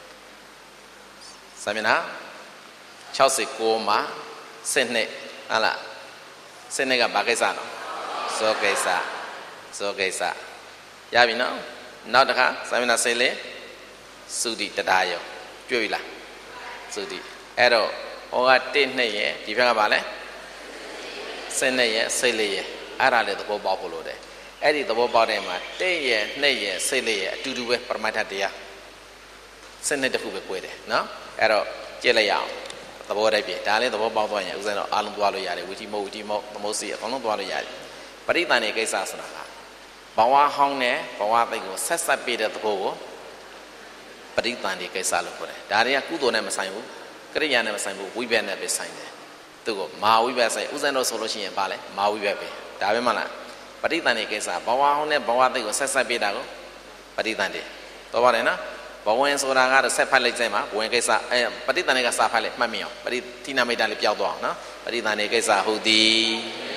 စာမျက်နှာ၆၉မှာစနစ်ဟုတ်လားစနစ်ကဘာကိစ္စနော်ဇောကိစ္စဇောကိစ္စရပြီနော်နောက်တစ်ခါစာမျက်နှာစိတ်လေးသုတိတရားယောတွေ့ပြီလားသုတိအဲ့တော့ဟောကတစ်နှစ်ရဲ့ဒီဘက်ကဘာလဲစနစ်ရဲ့စိတ်လေးရဲ့အဲ့ဒါလေးသဘောပေါက်ဖို့လို့တယ်အဲ့ဒီသဘောပေါက်တဲ့မှာတစ်ရဲ့နှစ်ရဲ့စိတ်လေးရဲ့အတူတူပဲပရမတ္ထတရားစနစ်တစ်ခုပဲကိုယ်တယ်နော်အဲ့တော့ကြည့်လိုက်ရအောင်သဘောတည်းပြဒါလေးသဘောပေါက်သွားရင်ဥစဉ်တော့အားလုံးသွားလို့ရတယ်ဝီတိမဟုတ်ဝီတိမဟုတ်သမုတ်စီအကုန်လုံးသွားလို့ရတယ်ပရိသန်နေကိစ္စဆိုတာကဘဝဟောင်းနဲ့ဘဝသိကိုဆက်ဆက်ပြတဲ့သဘောကိုပရိသန်နေကိစ္စလို့ခေါ်တယ်ဒါတွေကကုသိုလ်နဲ့မဆိုင်ဘူးကရိယာနဲ့မဆိုင်ဘူးဝိဘက်နဲ့ပဲဆိုင်တယ်သူကမာဝိဘက်ဆိုင်ဥစဉ်တော့ဆိုလို့ရှိရင်ပါလဲမာဝိဘက်ပဲဒါပဲမလားပရိသန်နေကိစ္စဘဝဟောင်းနဲ့ဘဝသိကိုဆက်ဆက်ပြတာကိုပရိသန်နေတော့ပါတယ်နော်ဘဝင်ဆိုတာကတော့ဆက်ဖတ်လိုက်စမ်းပါဘဝင်ကိစ္စအဲပဋိသန္ဓေကစာဖတ်လိုက်မှတ်မိအောင်ပဋိသီနာမိတ်တာလေးပျောက်သွားအောင်နော်ပဋိသန္ဓေကိစ္စဟုတ်သည်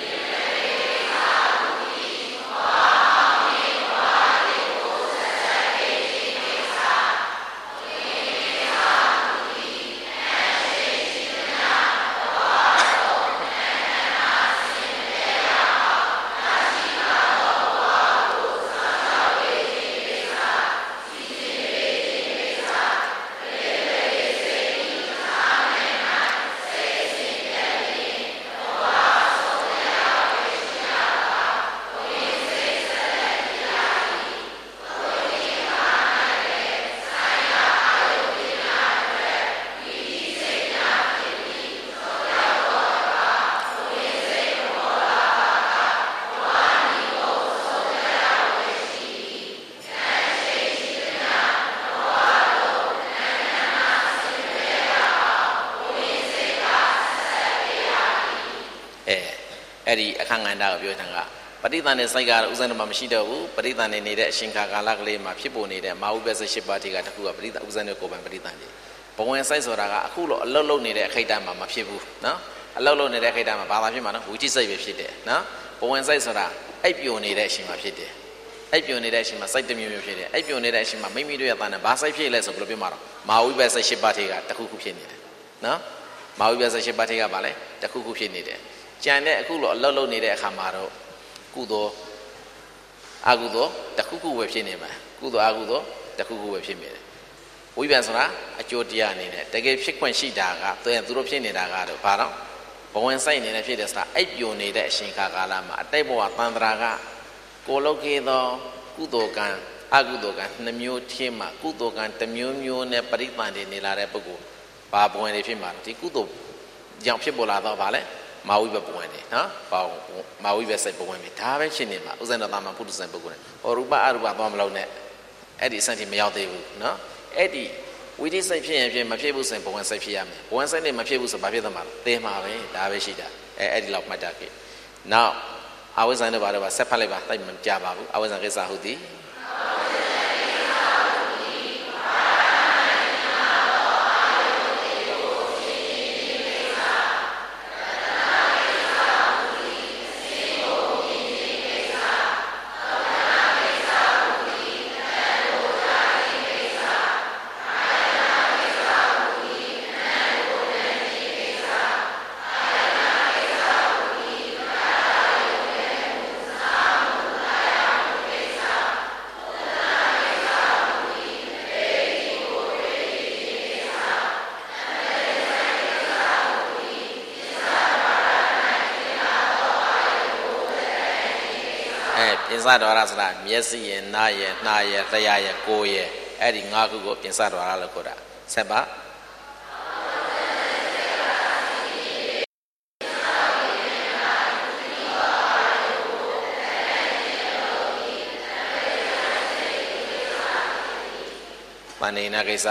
အဲ့ဒီအခန့်ကဏ္ဍကိုပြောတာကပဋိသန္ဓေစိုက်ကတော့ဥစဉ်တော့မရှိတော့ဘူးပဋိသန္ဓေနေတဲ့အရှင်ခါကာလကလေးမှာဖြစ်ပေါ်နေတဲ့မာဟုပ္ပစ၈ပါးတိကတခုကပဋိသဥစဉ်ကိုပိုင်ပဋိသန္ဓေဘဝင်စိုက်ဆိုတာကအခုလို့အလုတ်လုတ်နေတဲ့အခိတ်တမှာမဖြစ်ဘူးနော်အလုတ်လုတ်နေတဲ့အခိတ်တမှာဘာသာဖြစ်မှာနော်ဝိจิစိတ်ပဲဖြစ်တယ်နော်ဘဝင်စိုက်ဆိုတာအိပ်ပျော်နေတဲ့အရှင်မှာဖြစ်တယ်အိပ်ပျော်နေတဲ့အရှင်မှာစိုက်တစ်မျိုးမျိုးဖြစ်တယ်အိပ်ပျော်နေတဲ့အရှင်မှာမိမိတို့ရဲ့တန်နဲ့ဘာစိုက်ဖြစ်လဲဆိုဘယ်လိုပြောမှာတော့မာဟုပ္ပစ၈ပါးတိကတခုခုဖြစ်နေတယ်နော်မာဟုပ္ပစ၈ပါးတိကဘာလဲတခုခုဖြစ်နေတယ်ကြံတဲ့အခုလိုအလုတ်လုတ်နေတဲ့အခါမှာတော့ကုသိုလ်အကုသိုလ်တစ်ခုခုပဲဖြစ်နေမှာကုသိုလ်အကုသိုလ်တစ်ခုခုပဲဖြစ်နေတယ်ဝိပဿနာဆိုတာအကျိုးတရားအနေနဲ့တကယ်ဖြစ်ခွင့်ရှိတာကသူသူတို့ဖြစ်နေတာကတော့ဘာတော့ဘဝင်စိုက်နေနေဖြစ်တယ်ဆိုတာအိပ်ပျော်နေတဲ့အရှင်ခါကာလမှာအတိတ်ဘဝတန်ត្រာကကိုလုတ်ခဲ့သောကုသိုလ်ကံအကုသိုလ်ကံနှမျိုးထင်းမှာကုသိုလ်ကံတစ်မျိုးမျိုးနဲ့ပရိသန္တိနေလာတဲ့ပုဂ္ဂိုလ်ဘာဘဝင်တွေဖြစ်မှာဒီကုသိုလ်ကြောင့်ဖြစ်ပေါ်လာတော့ဗာလဲမာဝိဘဘဝင်နေနော်ပေါ့မာဝိဘစိတ်ဘဝင်ပြီဒါပဲရှင်းနေမှာဥစဉ်တော်တာမှာပုထုဇဉ်ပုဂ္ဂိုလ်နဲ့ဟောရူပအရူပသွားမလို့နဲ့အဲ့ဒီအဆင့်ထိမရောက်သေးဘူးနော်အဲ့ဒီဝိသိစိတ်ဖြစ်ရင်ဖြစ်မဖြစ်ဘူးဆိုရင်ဘဝင်စိတ်ဖြစ်ရမယ်ဘဝင်စိတ်နဲ့မဖြစ်ဘူးဆိုဘာဖြစ်သမှာလဲသေမှာပဲဒါပဲရှိတာအဲအဲ့ဒီလောက်မှတ်တာခဲ့နောက်အဝိဇ္ဇန်တို့ဘာလို့ပါဆက်ဖတ်လိုက်ပါတိုက်မကြပါဘူးအဝိဇ္ဇန်ကိစ္စဟုတ်သည်ပြင်စတော်ရဆိုတာမျက်စိရဲ့နားရဲ့နှားရဲ့လျှာရဲ့ကိုယ်ရဲ့အဲ့ဒီငါးခုကိုပြင်စတော်ရလို့ခေါ်တာဆက်ပါမနေနာကိစ္စ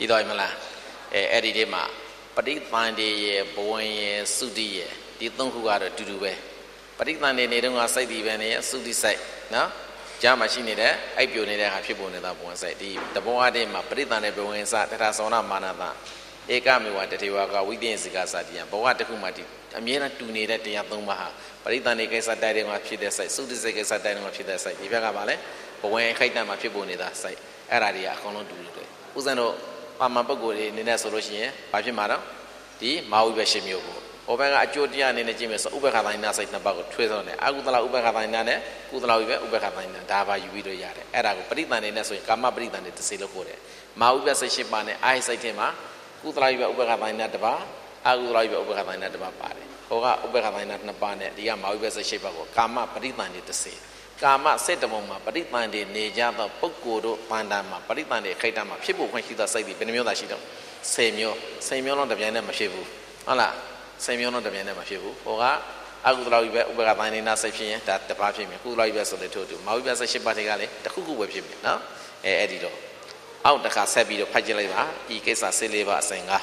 ပြီးတော့မလားအဲအဲ့ဒီဒီမှာပဋိသန္ဓေရဲ့ဘဝင်ရဲ့သုတိရဲ့ဒီသုံးခုကတော့အတူတူပဲပဋိသန္ဓေနေတော့ကစိတ်ဒီပဲနေသုတိစိတ်နော်ကြားမှာရှိနေတဲ့အိပ်ပြိုနေတဲ့ဟာဖြစ်ပေါ်နေတာဘဝင်စိတ်ဒီတဘောအတဲ့မှာပဋိသန္ဓေဘဝင်စတထာသောနာမာနတာဧကမေဝတထေဝကဝိပင်းစိကစာတိယဘဝတစ်ခုမှဒီအမြဲတမ်းတူနေတဲ့တရားသုံးပါးဟာပရိသန္ဓေကိစ္စတိုက်တဲ့မှာဖြစ်တဲ့စိတ်သုတိစိတ်ကိစ္စတိုက်တဲ့မှာဖြစ်တဲ့စိတ်ဒီဘက်ကပါလဲဘဝင်ခိုက်တံမှာဖြစ်ပေါ်နေတာစိတ်အဲ့ဒါတွေကအကုန်လုံးတူတူတယ်ဥစဉ်တော့ပါမန်ပုဂ္ဂိုလ်တွေအနေနဲ့ဆိုလို့ရှိရင်ဘာဖြစ်မှာတော့ဒီမာဝိဘက်ရှင်မျိုးကိုဟိုဘက်ကအကျိုးတရားအနေနဲ့ကြည့်မယ်ဆိုဥပ္ပခာတိုင်းနာစိတ်နှစ်ပါးကိုထွေးစောတယ်အကုသလဥပ္ပခာတိုင်းနာနဲ့ကုသလဝိဘက်ဥပ္ပခာတိုင်းနာဒါပါယူပြီးတော့ရတယ်အဲ့ဒါကိုပရိသန္ဓေနဲ့ဆိုရင်ကာမပရိသန္ဓေတစ်စိလို့ပို့တယ်မာဝိဘက်စိတ်ရှိပါနဲ့အာဟိစိတ်ထဲမှာကုသလဝိဘက်ဥပ္ပခာတိုင်းနာတစ်ပါးအကုသလဝိဘက်ဥပ္ပခာတိုင်းနာတစ်ပါးပါတယ်ဟိုကဥပ္ပခာတိုင်းနာနှစ်ပါးနဲ့ဒီကမာဝိဘက်စိတ်ရှိပါကိုကာမပရိသန္ဓေတစ်စိကာမစိတ်တဘုံမှာပရိသန္ဓေနေကြသောပုဂ္ဂိုလ်တို့ဗန္တာမှာပရိသန္ဓေခိတ်တမှာဖြစ်ဖို့ခွင့်ရှိသောစိတ်ဒီဘယ်နှမျိုးသာရှိတော့ဆယ်မျိုးဆယ်မျိုးလုံးတစ်ပြိုင်တည်းမဖြစ်ဘူးဟုတ်လားဆယ်မျိုးလုံးတစ်ပြိုင်တည်းမဖြစ်ဘူးဟိုကအကုသလဝိဘက်ဥပ္ပခာတိုင်းနာစိတ်ဖြစ်ရင်ဒါတစ်ပါးဖြစ်မယ်ကုသလဝိဘက်ဆိုတဲ့ထို့တူမာဝိဘက်စိတ်ရှိပါတွေကလည်းတစ်ခုခုပဲဖြစ်မယ်နော်အဲအဲ့ဒီတော့အောက်တစ်ခါဆက်ပြီးတော့ဖတ်ကြည့်လိုက်ပါဤကိစ္စ၁၄ပါးအစဉ်က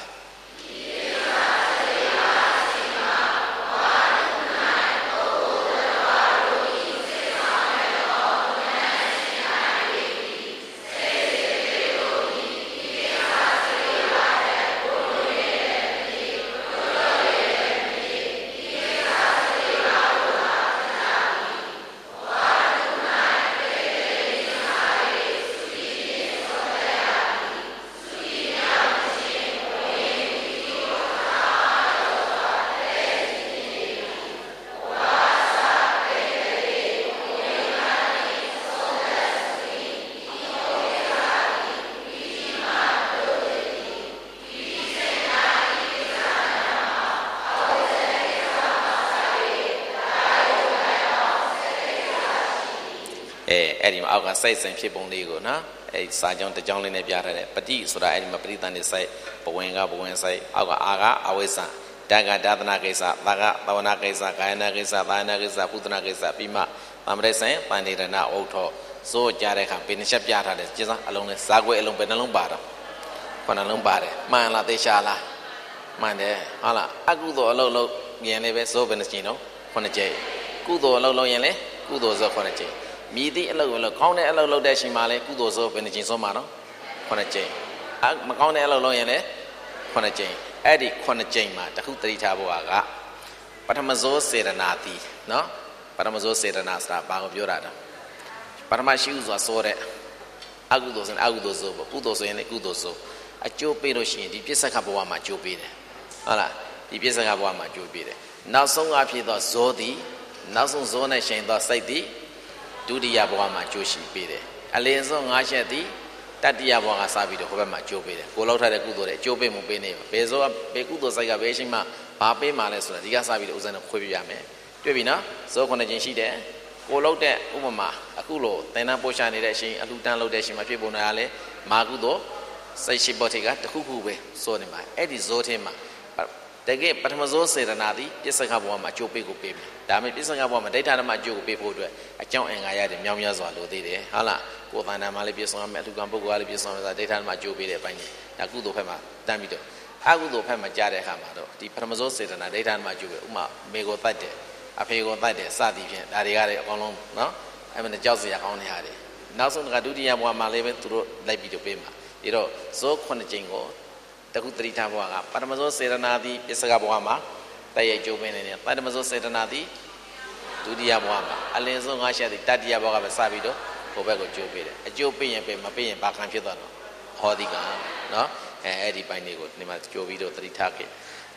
အဲ့ဒီမှာအောက်ကစိတ်စဉ်ဖြစ်ပုံလေးကိုနော်အဲ့စာကြောင်းတစ်ကြောင်းလေးနဲ့ပြထားတယ်ပฏิဆိုတာအဲ့ဒီမှာပရိသန္တိစိတ်ဘဝင်ကဘဝင်စိတ်အောက်ကအာကအဝိဇ္ဇာဓာကဒါသနာကိစ္စသာကသဝနာကိစ္စကာယနာကိစ္စသာယနာကိစ္စပုဒနာကိစ္စပြီးမှသမရိဆိုင်ပန္နိရဏဝုထောဇိုးကြတဲ့အခါဘယ်နှချက်ပြထားတယ်ကျစားအလုံးနဲ့ဇာကွဲအလုံးပဲနှလုံးပါတော့ခုနှလုံးပါတယ်မှန်လားသေချာလားမှန်တယ်ဟုတ်လားအကုသိုလ်အလုံးလုံးရင်လည်းပဲဇိုးပဲနှချင်းတော့ခုနှစ်ကြိမ်ကုသိုလ်အလုံးလုံးရင်လည်းကုသိုလ်ဇိုးခုနှစ်ကြိမ်မြည်သည့်အလုပ်အလုပ်ကောင်းတဲ့အလုပ်လုပ်တဲ့ချိန်မှာလဲကုသိုလ်စိုးဘယ်နှကြိမ်ဆုံးမှာနော်ခုနှစ်ကြိမ်အမကောင်းတဲ့အလုပ်လုပ်ရင်လည်းခုနှစ်ကြိမ်အဲ့ဒီခုနှစ်ကြိမ်မှာတခုတတိထားဖို့ကပထမစိုးစေရနာတိနော်ပထမစိုးစေရနာဆိုတာဘာကိုပြောတာလဲပထမရှိဥစွာစိုးတဲ့အကုသိုလ်ဆိုရင်အကုသိုလ်စိုးပေါ့ကုသိုလ်ဆိုရင်လည်းကုသိုလ်စိုးအကျိုးပေးလို့ရှိရင်ဒီပြစ္ဆကဘဝမှာအကျိုးပေးတယ်ဟုတ်လားဒီပြစ္ဆကဘဝမှာအကျိုးပေးတယ်နောက်ဆုံးအဖြစ်သောဇောတိနောက်ဆုံးဇောနဲ့ရှင်သောစိတ်တိဒုတိယဘဝမှာကြိုးရှိပေးတယ်အလင်းဆုံး၅ချက်သည်တတိယဘဝကစပြီးတော့ဟိုဘက်မှာကြိုးပေးတယ်ကိုလောက်ထားတဲ့ကုသိုလ်တွေအကျိုးပေးမှုပေးနေဘယ်ဇောဘယ်ကုသိုလ်စိတ်ကဘယ်ရှိမှဘာပေးမှလဲဆိုတာဒီကစပြီးတော့ဥစဉ်တော့ခွဲပြရမယ်တွေ့ပြီနော်ဇောခုနှစ်ခြင်းရှိတယ်ကိုလောက်တဲ့ဥပမာအခုလိုသင်္นานပို့ချနေတဲ့အချိန်အလှတန်းလုပ်တဲ့အချိန်မှာဖြစ်ပေါ်နေတာလေမာကုသိုလ်စိတ်ရှိပေါ်ထိကတခုခုပဲစိုးနေမှာအဲ့ဒီဇောထဲမှာတကယ်ပထမဇောစေတနာသည်ပြစ္ဆကဘဝမှာအကျိုးပေးကိုပေးမယ်ဒါပေမဲ့ပြစ္ဆကဘဝမှာဒိဋ္ဌာဓမ္မအကျိုးကိုပေးဖို့အတွက်အကြောင်းအင်္ဂါရတယ်မြောင်းများစွာလိုသေးတယ်ဟုတ်လားကိုယ်တဏ္ဍာမှာလည်းပြည့်စုံရမယ်အထုကံပုဂ္ဂိုလ်ကလည်းပြည့်စုံရမယ်ဆိုတာဒိဋ္ဌာဓမ္မအကျိုးပေးတဲ့အပိုင်းကြီးဒါကုသိုလ်ဘက်မှာတန်းပြီးတော့အကုသိုလ်ဘက်မှာကြားတဲ့အခါမှာတော့ဒီပထမဇောစေတနာဒိဋ္ဌာဓမ္မအကျိုးပဲဥမာမေကိုတတ်တယ်အဖေကိုတတ်တယ်စသည်ဖြင့်ဒါတွေကလည်းအကောင်လုံးနော်အဲ့မနဲ့ကြောက်စရာကောင်းနေရတယ်နောက်ဆုံးကဒုတိယဘဝမှာလည်းပဲသူတို့လိုက်ပြီးတော့ပေးမှာဒီတော့ဇောခုနှစ်ကြိမ်ကိုတခုတတိထားဘဝကပထမဇောစေတနာသည်ပြစ္ဆကဘဝမှာတည့်ရကျိုးပေးနေတယ်ပထမဇောစေတနာသည်ဒုတိယဘဝမှာအလင်းဆုံးငါးချက်သည်တတိယဘဝကပဲစပြီးတော့ဟိုဘက်ကိုကျိုးပေးတယ်အကျိုးပေးရင်ပေးမပေးရင်ဘာခံဖြစ်သွားတော့ဟောဒီကနော်အဲအဲ့ဒီပိုင်းတွေကိုဒီမှာကြိုးပြီးတော့တတိထားခဲ့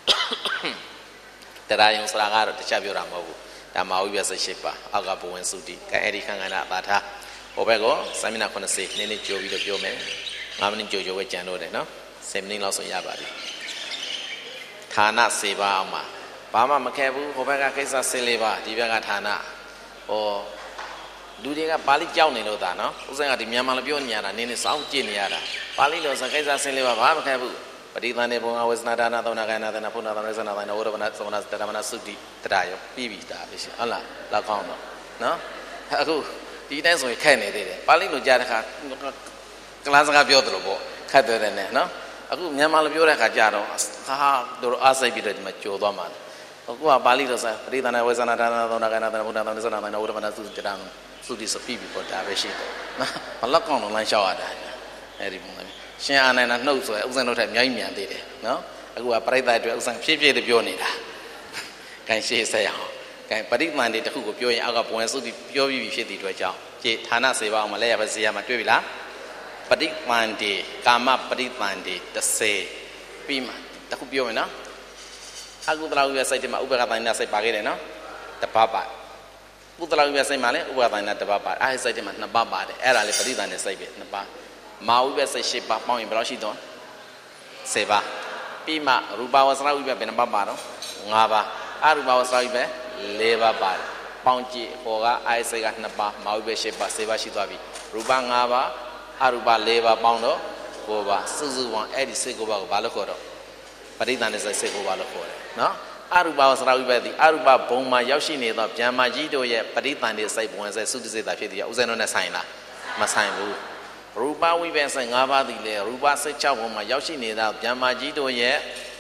တရားယုံစရာကတော့တခြားပြောတာမဟုတ်ဘူးဒါမာဝိပဿနာရှိပါအောက်ကဘဝင်စုတိကဲအဲ့ဒီခန့်ခန့်လာသာထားဟိုဘက်ကိုစမိနာခုနှစ်စိနည်းနည်းကြိုးပြီးတော့ပြောမယ်ငါးမိနစ်ကြိုးကြိုးပဲကြံတော့တယ်နော်ဆယ်မိနစ်လောက်ဆိုရပါပြီဌာနစေပါအောင်မှာဘာမှမခဲဘူးဟိုဘက်ကကိစ္စဆင်းလေးပါဒီဘက်ကဌာနဟောလူတွေကပါဠိကြောက်နေလို့သာနော်ဥစဉ်ကဒီမြန်မာလိုပြောနေရတာနင်းနေစောင့်ကြည့်နေရတာပါဠိလိုစကိစ္စဆင်းလေးပါဘာမှမခဲဘူးပဋိသန္ဓေဘုံဝေစနာဒါနသောနာကနာသနာဖုနာသနာရဇနာသနာဝရဝနာသမနာတရမနာသုတိတရားရောပြီးပြီဒါပဲရှင်ဟုတ်လားလောက်ကောင်းတော့နော်အခုဒီတိုင်းဆိုရင်ခက်နေသေးတယ်ပါဠိလိုကြားတဲ့ခါကလားစကားပြောသလိုပေါ့ခက်တယ်နဲ့နော်အခုမြန်မာလိုပြောတဲ့အခါကြတော့ဟာတို့အားစိတ်ပြီးတော့ဒီမှာကြော်သွားမှာအခုကပါဠိတော်ဆိုပရိသနာဝေဇနာဒါနသောနာကနာသဘုဒ္ဓသံသနာသနာဝိဓမ္မနာသုတံသုတိစပိပြီးပေါ်တာပဲရှိတယ်နော်ဘလောက်ကောင်းတော့လမ်းလျှောက်ရတာအဲ့ဒီပုံစံရှင်အာနန္ဒနှုတ်ဆိုဥစ္စာတို့ထက်အများကြီးမြန်သေးတယ်နော်အခုကပရိသတ်အတွက်ဥစ္စာဖြည်းဖြည်းပြောနေတာခိုင်းရှေ့ဆက်ရအောင်ခိုင်းပရိသန္တိတစ်ခုကိုပြောရင်အောက်ကဘဝင်စုတိပြောပြီးဖြစ်တဲ့အတွက်ကြောင့်ကြည်ဌာနစေပါအောင်မလဲရပါစေရမှာတွေ့ပြီလားပရိသန္တိကာမပရိသန္တိတစ်စေပြီးမှတစ်ခုပြောမယ်နော်အကုသလဝိပ္ပစိတ်ထဲမှာဥပ္ပခသန္နစိတ်ပါခဲ့တယ်နော်တပတ်ပါကုသလဝိပ္ပစိတ်မှာလည်းဥပ္ပခသန္နတပတ်ပါအဲဒီစိတ်ထဲမှာနှစ်ပတ်ပါတယ်အဲ့ဒါလေပရိသန္တိစိတ်ပဲနှစ်ပတ်မာဝိပ္ပစိတ်ရှစ်ပါပေါင်းရင်ဘယ်လောက်ရှိတော့ဆယ်ပါပြီးမှရူပဝဆရာဝိပ္ပဘယ်နှပတ်ပါတော့ငါးပါအရူပဝဆရာဝိပ္ပလေးပါပါတယ်ပေါင်းကြည့်ဟောကအဲဒီစိတ်ကနှစ်ပါမာဝိပ္ပရှစ်ပါဆယ်ပါရှိသွားပြီရူပငါးပါအရူပလေးပါပေါင်းတော့ကိုးပါစုစုပေါင်းအဲ့ဒီစိတ်ကိုပါကိုဘာလို့ခေါ်တော့ပရိသန္တိစိတ်စိတ်ကိုပါလို့ခေါ်တယ်နော်အရူပဝဆရာဝိပ္ပတိအရူပဘုံမှာရောက်ရှိနေသောဗျာမကြီးတို့ရဲ့ပရိသန္တိစိတ်ဘဝင်စိတ်သုတ္တစိတ်တာဖြစ်တယ်ဥစ္စာတို့နဲ့ဆိုင်လားမဆိုင်ဘူးရူပဝိပ္ပစိတ်၅ပါးသည်လေရူပစိတ်၆ဘုံမှာရောက်ရှိနေတာဗျာမကြီးတို့ရဲ့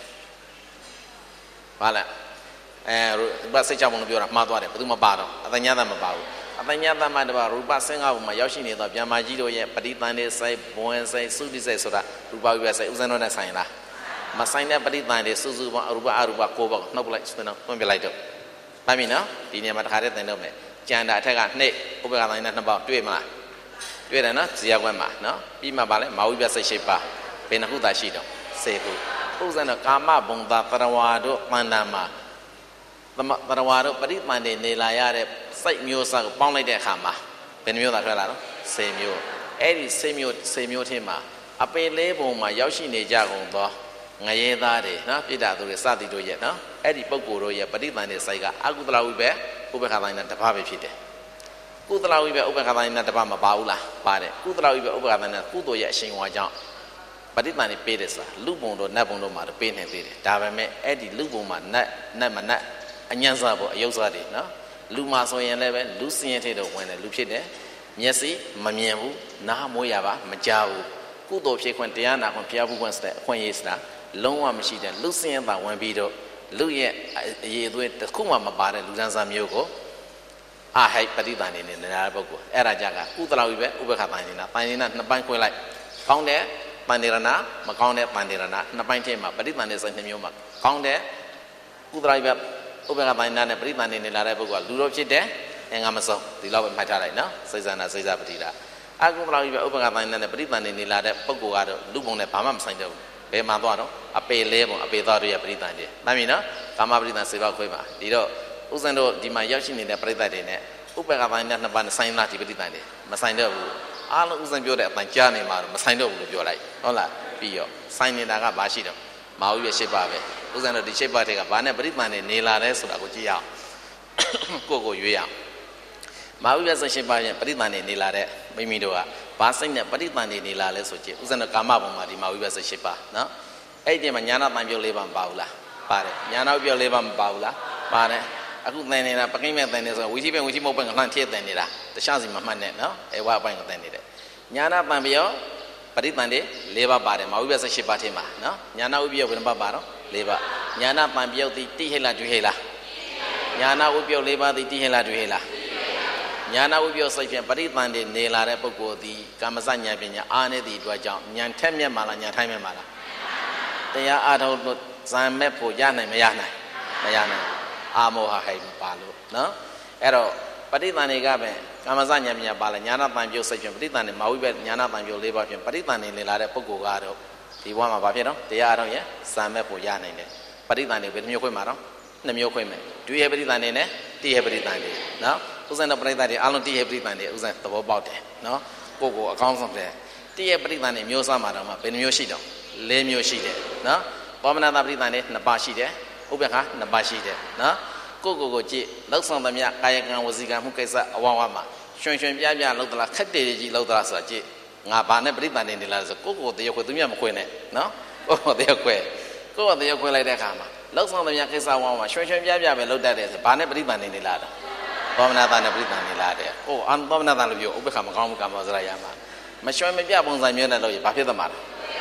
ဘာလဲအဲရူပစိတ်၆ဘုံလို့ပြောတာမှားသွားတယ်ဘယ်သူမှပါတော့အတညာသမပါဘူးအတညာသမတပါရူပစိတ်၅ဘုံမှာရောက်ရှိနေသောဗျာမကြီးတို့ရဲ့ပရိသန္တိစိတ်ဘဝင်စိတ်သုတ္တစိတ်ဆိုတာရူပဝိပ္ပစိတ်ဥစ္စာတို့နဲ့ဆိုင်လားမဆိုင်တဲ့ပရိသန္တိစုစုပေါင်းအရူပအရူပကိုးပါးနှုတ်ပလိုက်စနော်တွန်းပြလိုက်တော့မှန်ပြီနော်ဒီနေရာမှာတစ်ခါတည်းသင်တော့မယ်ကြံတာအထက်ကနှစ်ဥပ္ပခသန္နနှစ်ပေါက်တွေ့မလားတွေ့တယ်နော်ဇေယျကွက်မှာနော်ပြီးမှပါလဲမာဝိပ္ပစိတ်ရှိပါဘယ်နှခုသာရှိတော့စေခုဥစ္စာတော့ကာမဘုံသာတရဝါတို့တဏ္ဍာမှာတရဝါတို့ပရိသန္တိနေလာရတဲ့စိတ်မျိုးစားကိုပေါင်းလိုက်တဲ့အခါမှာဘယ်နှမျိုးသာထွက်လာတော့စေမျိုးအဲ့ဒီစေမျိုးစေမျိုးထဲမှာအပေလေးဘုံမှာရောက်ရှိနေကြကုန်သောငရဲသားတွေနော်ပြိတ္တာသူတွေစသည်တို့ရဲ့နော်အဲ့ဒီပုဂ္ဂိုလ်တို့ရဲ့ပရိသန္တိစိတ်ကအကုသလဝိပ္ပဥပ္ပခသန္နတပါးပဲဖြစ်တယ်ကုသလဝိပ္ပဥပ္ပခသန္နတပါးမပါဘူးလားပါတယ်ကုသလဝိပ္ပဥပ္ပခသန္နကုသိုလ်ရဲ့အရှင်ဝါကြောင့်ပရိသန္တိပေးတယ်ဆိုတာလူပုံတို့နတ်ပုံတို့မှာတော့ပေးနေသေးတယ်ဒါပေမဲ့အဲ့ဒီလူပုံမှာနတ်နတ်မနတ်အညံ့စားဖို့အယုတ်စားတွေနော်လူမှာဆိုရင်လည်းပဲလူစင်းရဲထဲတော့ဝင်တယ်လူဖြစ်တယ်မျက်စိမမြင်ဘူးနားမိုးရပါမကြားဘူးကုသိုလ်ဖြစ်ခွင့်တရားနာခွင့်ဘုရားဘုခွင့်ဆိုတဲ့အခွင့်အရေးဆိုတာလုံးဝမရှိတဲ့လူစင်းရဲပါဝင်ပြီးတော့လူရဲ့အရေးအသွေးတစ်ခုမှမပါတဲ့လူဒန်းစားမျိုးကိုအာဟိပရိသန္တိနဲ့နာပုဂ္ဂိုလ်အဲ့ဒါကြကကုသလဝိပ္ပဥပ္ပခသန္တိနာတန်တိနာနှစ်ပိုင်းခွဲလိုက်ကောင်းတဲ့တန်တိရဏမကောင်းတဲ့တန်တိရဏနှစ်ပိုင်းထဲမှာပရိသန္တိစိတ်နှမျိုးမှာကောင်းတဲ့ကုသလဝိပ္ပဥပ္ပခသန္တိနာနဲ့ပရိသန္တိနဲ့လာတဲ့ပုဂ္ဂိုလ်ကလူတော်ဖြစ်တယ်အင်္ဂါမဆုံးဒီလောက်ပဲမှတ်ထားလိုက်နော်စိတ်ဆန္ဒစိတ်စားပတိတာအကုသလဝိပ္ပဥပ္ပခသန္တိနာနဲ့ပရိသန္တိနဲ့လာတဲ့ပုဂ္ဂိုလ်ကတော့လူပုံနဲ့ဘာမှမဆိုင်တော့ဘူးဘယ်မှာသွားတော့အပေလေးပုံအပေသားတို့ရဲ့ပရိသန္တိမှန်ပြီနော်ကာမပရိသန္တိစေပါခွဲပါဒီတော့ဥစ္စာတို့ဒီမှာရောက်ရှိနေတဲ့ပရိသတ်တွေနဲ့ဥပ္ပခသန္နနှစ်ပါးနဲ့ဆိုင်လားဒီပရိသတ်တွေမဆိုင်တော့ဘူးအားလုံးဥစ္စာပြောတဲ့အတိုင်းကြားနေမှာတော့မဆိုင်တော့ဘူးလို့ပြောလိုက်ဟုတ်လားပြီးရောဆိုင်နေတာကဘာရှိတော့မာဝိပ္ပရှစ်ပါပဲဥစ္စာတို့ဒီရှစ်ပါးတွေကဘာနဲ့ပရိသတ်တွေနေလာလဲဆိုတာကိုကြည့်ရအောင်ကိုကိုရွေးရအောင်မာဝိပ္ပစိတ်ရှစ်ပါးရဲ့ပရိသတ်တွေနေလာတဲ့မိမိတို့ကဘာစိတ်နဲ့ပရိသတ်တွေနေလာလဲဆိုကြည့်ဥစ္စာတို့ကာမဘုံမှာဒီမာဝိပ္ပစိတ်ရှစ်ပါးနော်အဲ့ဒီမှာညာနာတန်ပြုတ်လေးပါမပါဘူးလားပါတယ်ညာနာပြုတ်လေးပါမပါဘူးလားပါတယ်အခုသင်နေတာပကိမဲ့သင်နေဆိုဝီစီပဲဝီစီမဟုတ်ပဲငလှန်ထည့်သင်နေတာတခြားစီမမှတ်နဲ့နော်အဲဝါအပိုင်းကိုသင်နေတယ်ညာနာတန်ပြုတ်ပရိသတ်တွေလေးပါပါတယ်မာဝိပ္ပစိတ်ရှစ်ပါးထဲမှာနော်ညာနာဝိပ္ပယဘယ်နှပါပါတော့လေးပါညာနာတန်ပြုတ်တိတိဟိလားတွေ့ဟိလားညာနာဝိပ္ပယလေးပါတိတိဟိလားတွေ့ဟိလားညာနာဝိပ္ပယစိတ်ဖြင့်ပရိသတ်တွေနေလာတဲ့ပုဂ္ဂိုလ်ဒီကာမစဉာဏ်ပညာအားနေသည့်အတွက်ကြောင့်ဉာဏ်ထက်မြက်မှလားဉာဏ်ထိုင်းမြက်မှလားတရားအားထုတ်လို့ဇံမဲ့ဖို့ရနိုင်မရနိုင်မရနိုင်အာမောဟဟိမပါလို့နော်အဲ့တော့ပဋိသန္ဓေကပဲကာမစဉာဏ်ပညာပါလဲညာနာတန်ပြုတ်စိတ်ဖြင့်ပဋိသန္ဓေမာဝိပ္ပညာနာတန်ပြုတ်လေးပါဖြင့်ပဋိသန္ဓေနေလာတဲ့ပုဂ္ဂိုလ်ကတော့ဒီဘဝမှာဘာဖြစ်တော့တရားအားထုတ်ရင်ဇံမဲ့ဖို့ရနိုင်တယ်ပဋိသန္ဓေဘယ်နှမျိုးခွဲမှာတော့နှစ်မျိုးခွဲမယ်ဒွေဟပဋိသန္ဓေနဲ့တိဟပဋိသန္ဓေနော်ဥစ္စာနဲ့ပဋိသန္ဓေအလုံးတိဟပဋိသန္ဓေဥစ္စာသဘောပေါက်တယ်နော်ကိုကိုအကောင်းဆုံးတယ်တိဟပဋိသန္ဓေမျိုးစားမှာတော့မှဘယ်နှမျိုးရှိတော့လေးမျိုးရှိတယ်နော်ပောမနာတပရိသန္တိနှစ်ပါးရှိတယ်ဥပ္ပခနှစ်ပါးရှိတယ်နော်ကိုကိုကိုကြည့်လောက်ဆောင်သမျှကာယကံဝစီကံမှုကိစ္စအဝဝမှာရွှင်ရွှင်ပြပြလောက်သလားခက်တေကြီးလောက်သလားဆိုတာကြည့်ငါဘာနဲ့ပရိသန္တိနေလားဆိုကိုကိုတရခွေသူမြတ်မခွေနဲ့နော်ကိုကိုတရခွေကိုကိုတရခွေလိုက်တဲ့အခါမှာလောက်ဆောင်သမျှကိစ္စအဝဝမှာရွှင်ရွှင်ပြပြပဲလောက်တတ်တယ်ဆိုဘာနဲ့ပရိသန္တိနေလားတော့ပောမနာတနဲ့ပရိသန္တိနေလားတဲ့ဟိုအန်ပောမနာတလို့ပြောဥပ္ပခမကောင်းမှုကမ္မစရရမှာမရွှင်မပြပုံစံမျိုးနဲ့လို့ရဘာဖြစ်သမှာလဲ